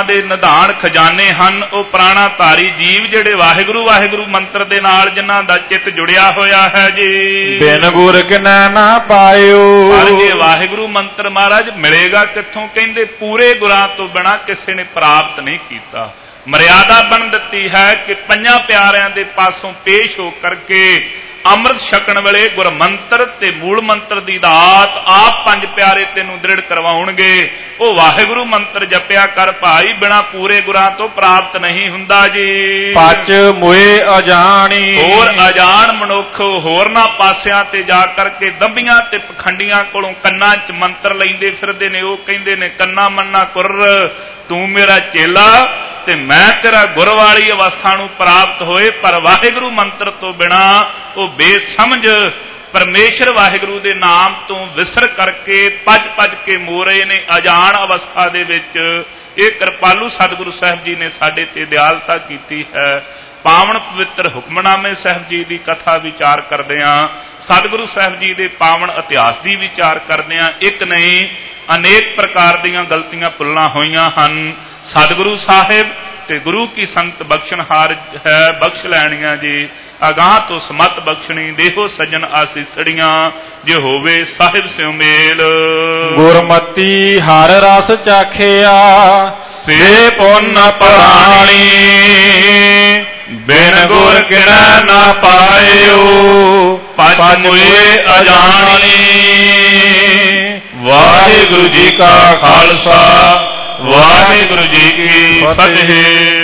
ਪ੍ਰਧਾਨ ਖਜ਼ਾਨੇ ਹਨ ਉਹ ਪ੍ਰਾਣਾ ਧਾਰੀ ਜੀਵ ਜਿਹੜੇ ਵਾਹਿਗੁਰੂ ਵਾਹਿਗੁਰੂ ਮੰਤਰ ਦੇ ਨਾਲ ਜਿਨ੍ਹਾਂ ਦਾ ਚਿੱਤ ਜੁੜਿਆ ਹੋਇਆ ਹੈ ਜੀ। ਬਿਨ ਗੁਰ ਕਿਨੈ ਨਾ ਪਾਇਓ। ਪਰ ਇਹ ਵਾਹਿਗੁਰੂ ਮੰਤਰ ਮਹਾਰਾਜ ਮਿਲੇਗਾ ਕਿੱਥੋਂ? ਕਹਿੰਦੇ ਪੂਰੇ ਗੁਰਾਂ ਤੋਂ ਬਿਨਾਂ ਕਿਸੇ ਨੇ ਪ੍ਰਾਪਤ ਨਹੀਂ ਕੀਤਾ। ਮਰਿਆਦਾ ਬਣ ਦਿੱਤੀ ਹੈ ਕਿ ਪੰਜਾਂ ਪਿਆਰਿਆਂ ਦੇ ਪਾਸੋਂ ਪੇਸ਼ ਹੋ ਕਰਕੇ ਅੰਮ੍ਰਿਤ ਛਕਣ ਵੇਲੇ ਗੁਰਮੰਤਰ ਤੇ ਮੂਲ ਮੰਤਰ ਦੀ ਦਾਤ ਆਪ ਪੰਜ ਪਿਆਰੇ ਤੈਨੂੰ ਦ੍ਰਿੜ ਕਰਵਾਉਣਗੇ। ਉਹ ਵਾਹਿਗੁਰੂ ਮੰਤਰ ਜਪਿਆ ਕਰ ਭਾਈ, ਬਿਨਾਂ ਪੂਰੇ ਗੁਰਾਂ ਤੋਂ ਪ੍ਰਾਪਤ ਨਹੀਂ ਹੁੰਦਾ ਜੀ। ਪਚ ਮੁਏ ਅਜਾਣੀ। ਹੋਰ ਅਜਾਣ ਮਨੁੱਖ ਹੋਰਨਾਂ ਪਾਸਿਆਂ ਤੇ ਜਾ ਕਰਕੇ ਦੰਬੀਆਂ ਤੇ ਪਖੰਡੀਆਂ ਕੋਲੋਂ ਕੰਨਾਂ 'ਚ ਮੰਤਰ ਲੈਂਦੇ ਫਿਰਦੇ ਨੇ। ਉਹ ਕਹਿੰਦੇ ਨੇ ਕੰਨਾ ਮੰਨਾ ਕੁਰ ਤੂੰ ਮੇਰਾ ਚੇਲਾ ਤੇ ਮੈਂ ਤੇਰਾ ਗੁਰ ਵਾਲੀ ਅਵਸਥਾ ਨੂੰ ਪ੍ਰਾਪਤ ਹੋਏ, ਪਰ ਵਾਹਿਗੁਰੂ ਮੰਤਰ ਤੋਂ ਬਿਨਾ ਉਹ ਬੇਸਮਝ ਪਰਮੇਸ਼ਰ ਵਾਹਿਗੁਰੂ ਦੇ ਨਾਮ ਤੋਂ ਵਿਸਰ ਕਰਕੇ ਭੱਜ ਕੇ ਮੋ ਰਹੇ ਨੇ ਅਜਾਣ ਅਵਸਥਾ ਦੇ ਵਿੱਚ। ਇਹ ਕਿਰਪਾਲੂ ਸਤਿਗੁਰੂ ਸਾਹਿਬ ਜੀ ਨੇ ਸਾਡੇ ਤੇ ਦਿਆਲਤਾ ਕੀਤੀ ਹੈ। ਪਾਵਨ ਪਵਿੱਤਰ ਹੁਕਮਨਾਮੇ ਸਾਹਿਬ ਜੀ ਦੀ ਕਥਾ ਵਿਚਾਰ ਕਰਦਿਆਂ, ਸਤਿਗੁਰੂ ਸਾਹਿਬ ਜੀ ਦੇ ਪਾਵਨ ਇਤਿਹਾਸ ਦੀ ਵਿਚਾਰ ਕਰਦਿਆਂ ਇੱਕ ਨਹੀਂ ਅਨੇਕ ਪ੍ਰਕਾਰ ਦੀਆਂ ਗਲਤੀਆਂ ਭੁੱਲਾਂ ਹੋਈਆਂ ਹਨ। ਸਤਿਗੁਰੂ ਸਾਹਿਬ ਤੇ ਗੁਰੂ ਕੀ ਸੰਗਤ ਬਖਸ਼ਣਹਾਰ ਹੈ, ਬਖਸ਼ ਲੈਣੀਆਂ ਜੀ। ਅਗਾਹ ਤੋਂ ਸਮਤ ਬਖਸ਼ਣੀ ਦੇਹੋ ਸਜਣ ਆਸੀਸੜੀਆਂ, ਜੇ ਹੋਵੇ ਸਾਹਿਬ ਸਿਉ ਮੇਲ। ਗੁਰਮਤੀ ਹਰ ਰਸ ਚਾਖਿਆ ਸੇ ਪੁੰਨ ਪ੍ਰਾਣੀ, ਬਿਨ ਗੁਰ ਕਿਨੈ ਨਾ ਪਾਇਓ ਪਚ ਮੁਏ ਅਜਾਣੀ। ਵਾਹਿਗੁਰੂ ਜੀ ਕਾ ਖਾਲਸਾ, ਵਾਹਿਗੁਰੂ ਜੀ ਕੀ ਫਤਿਹ।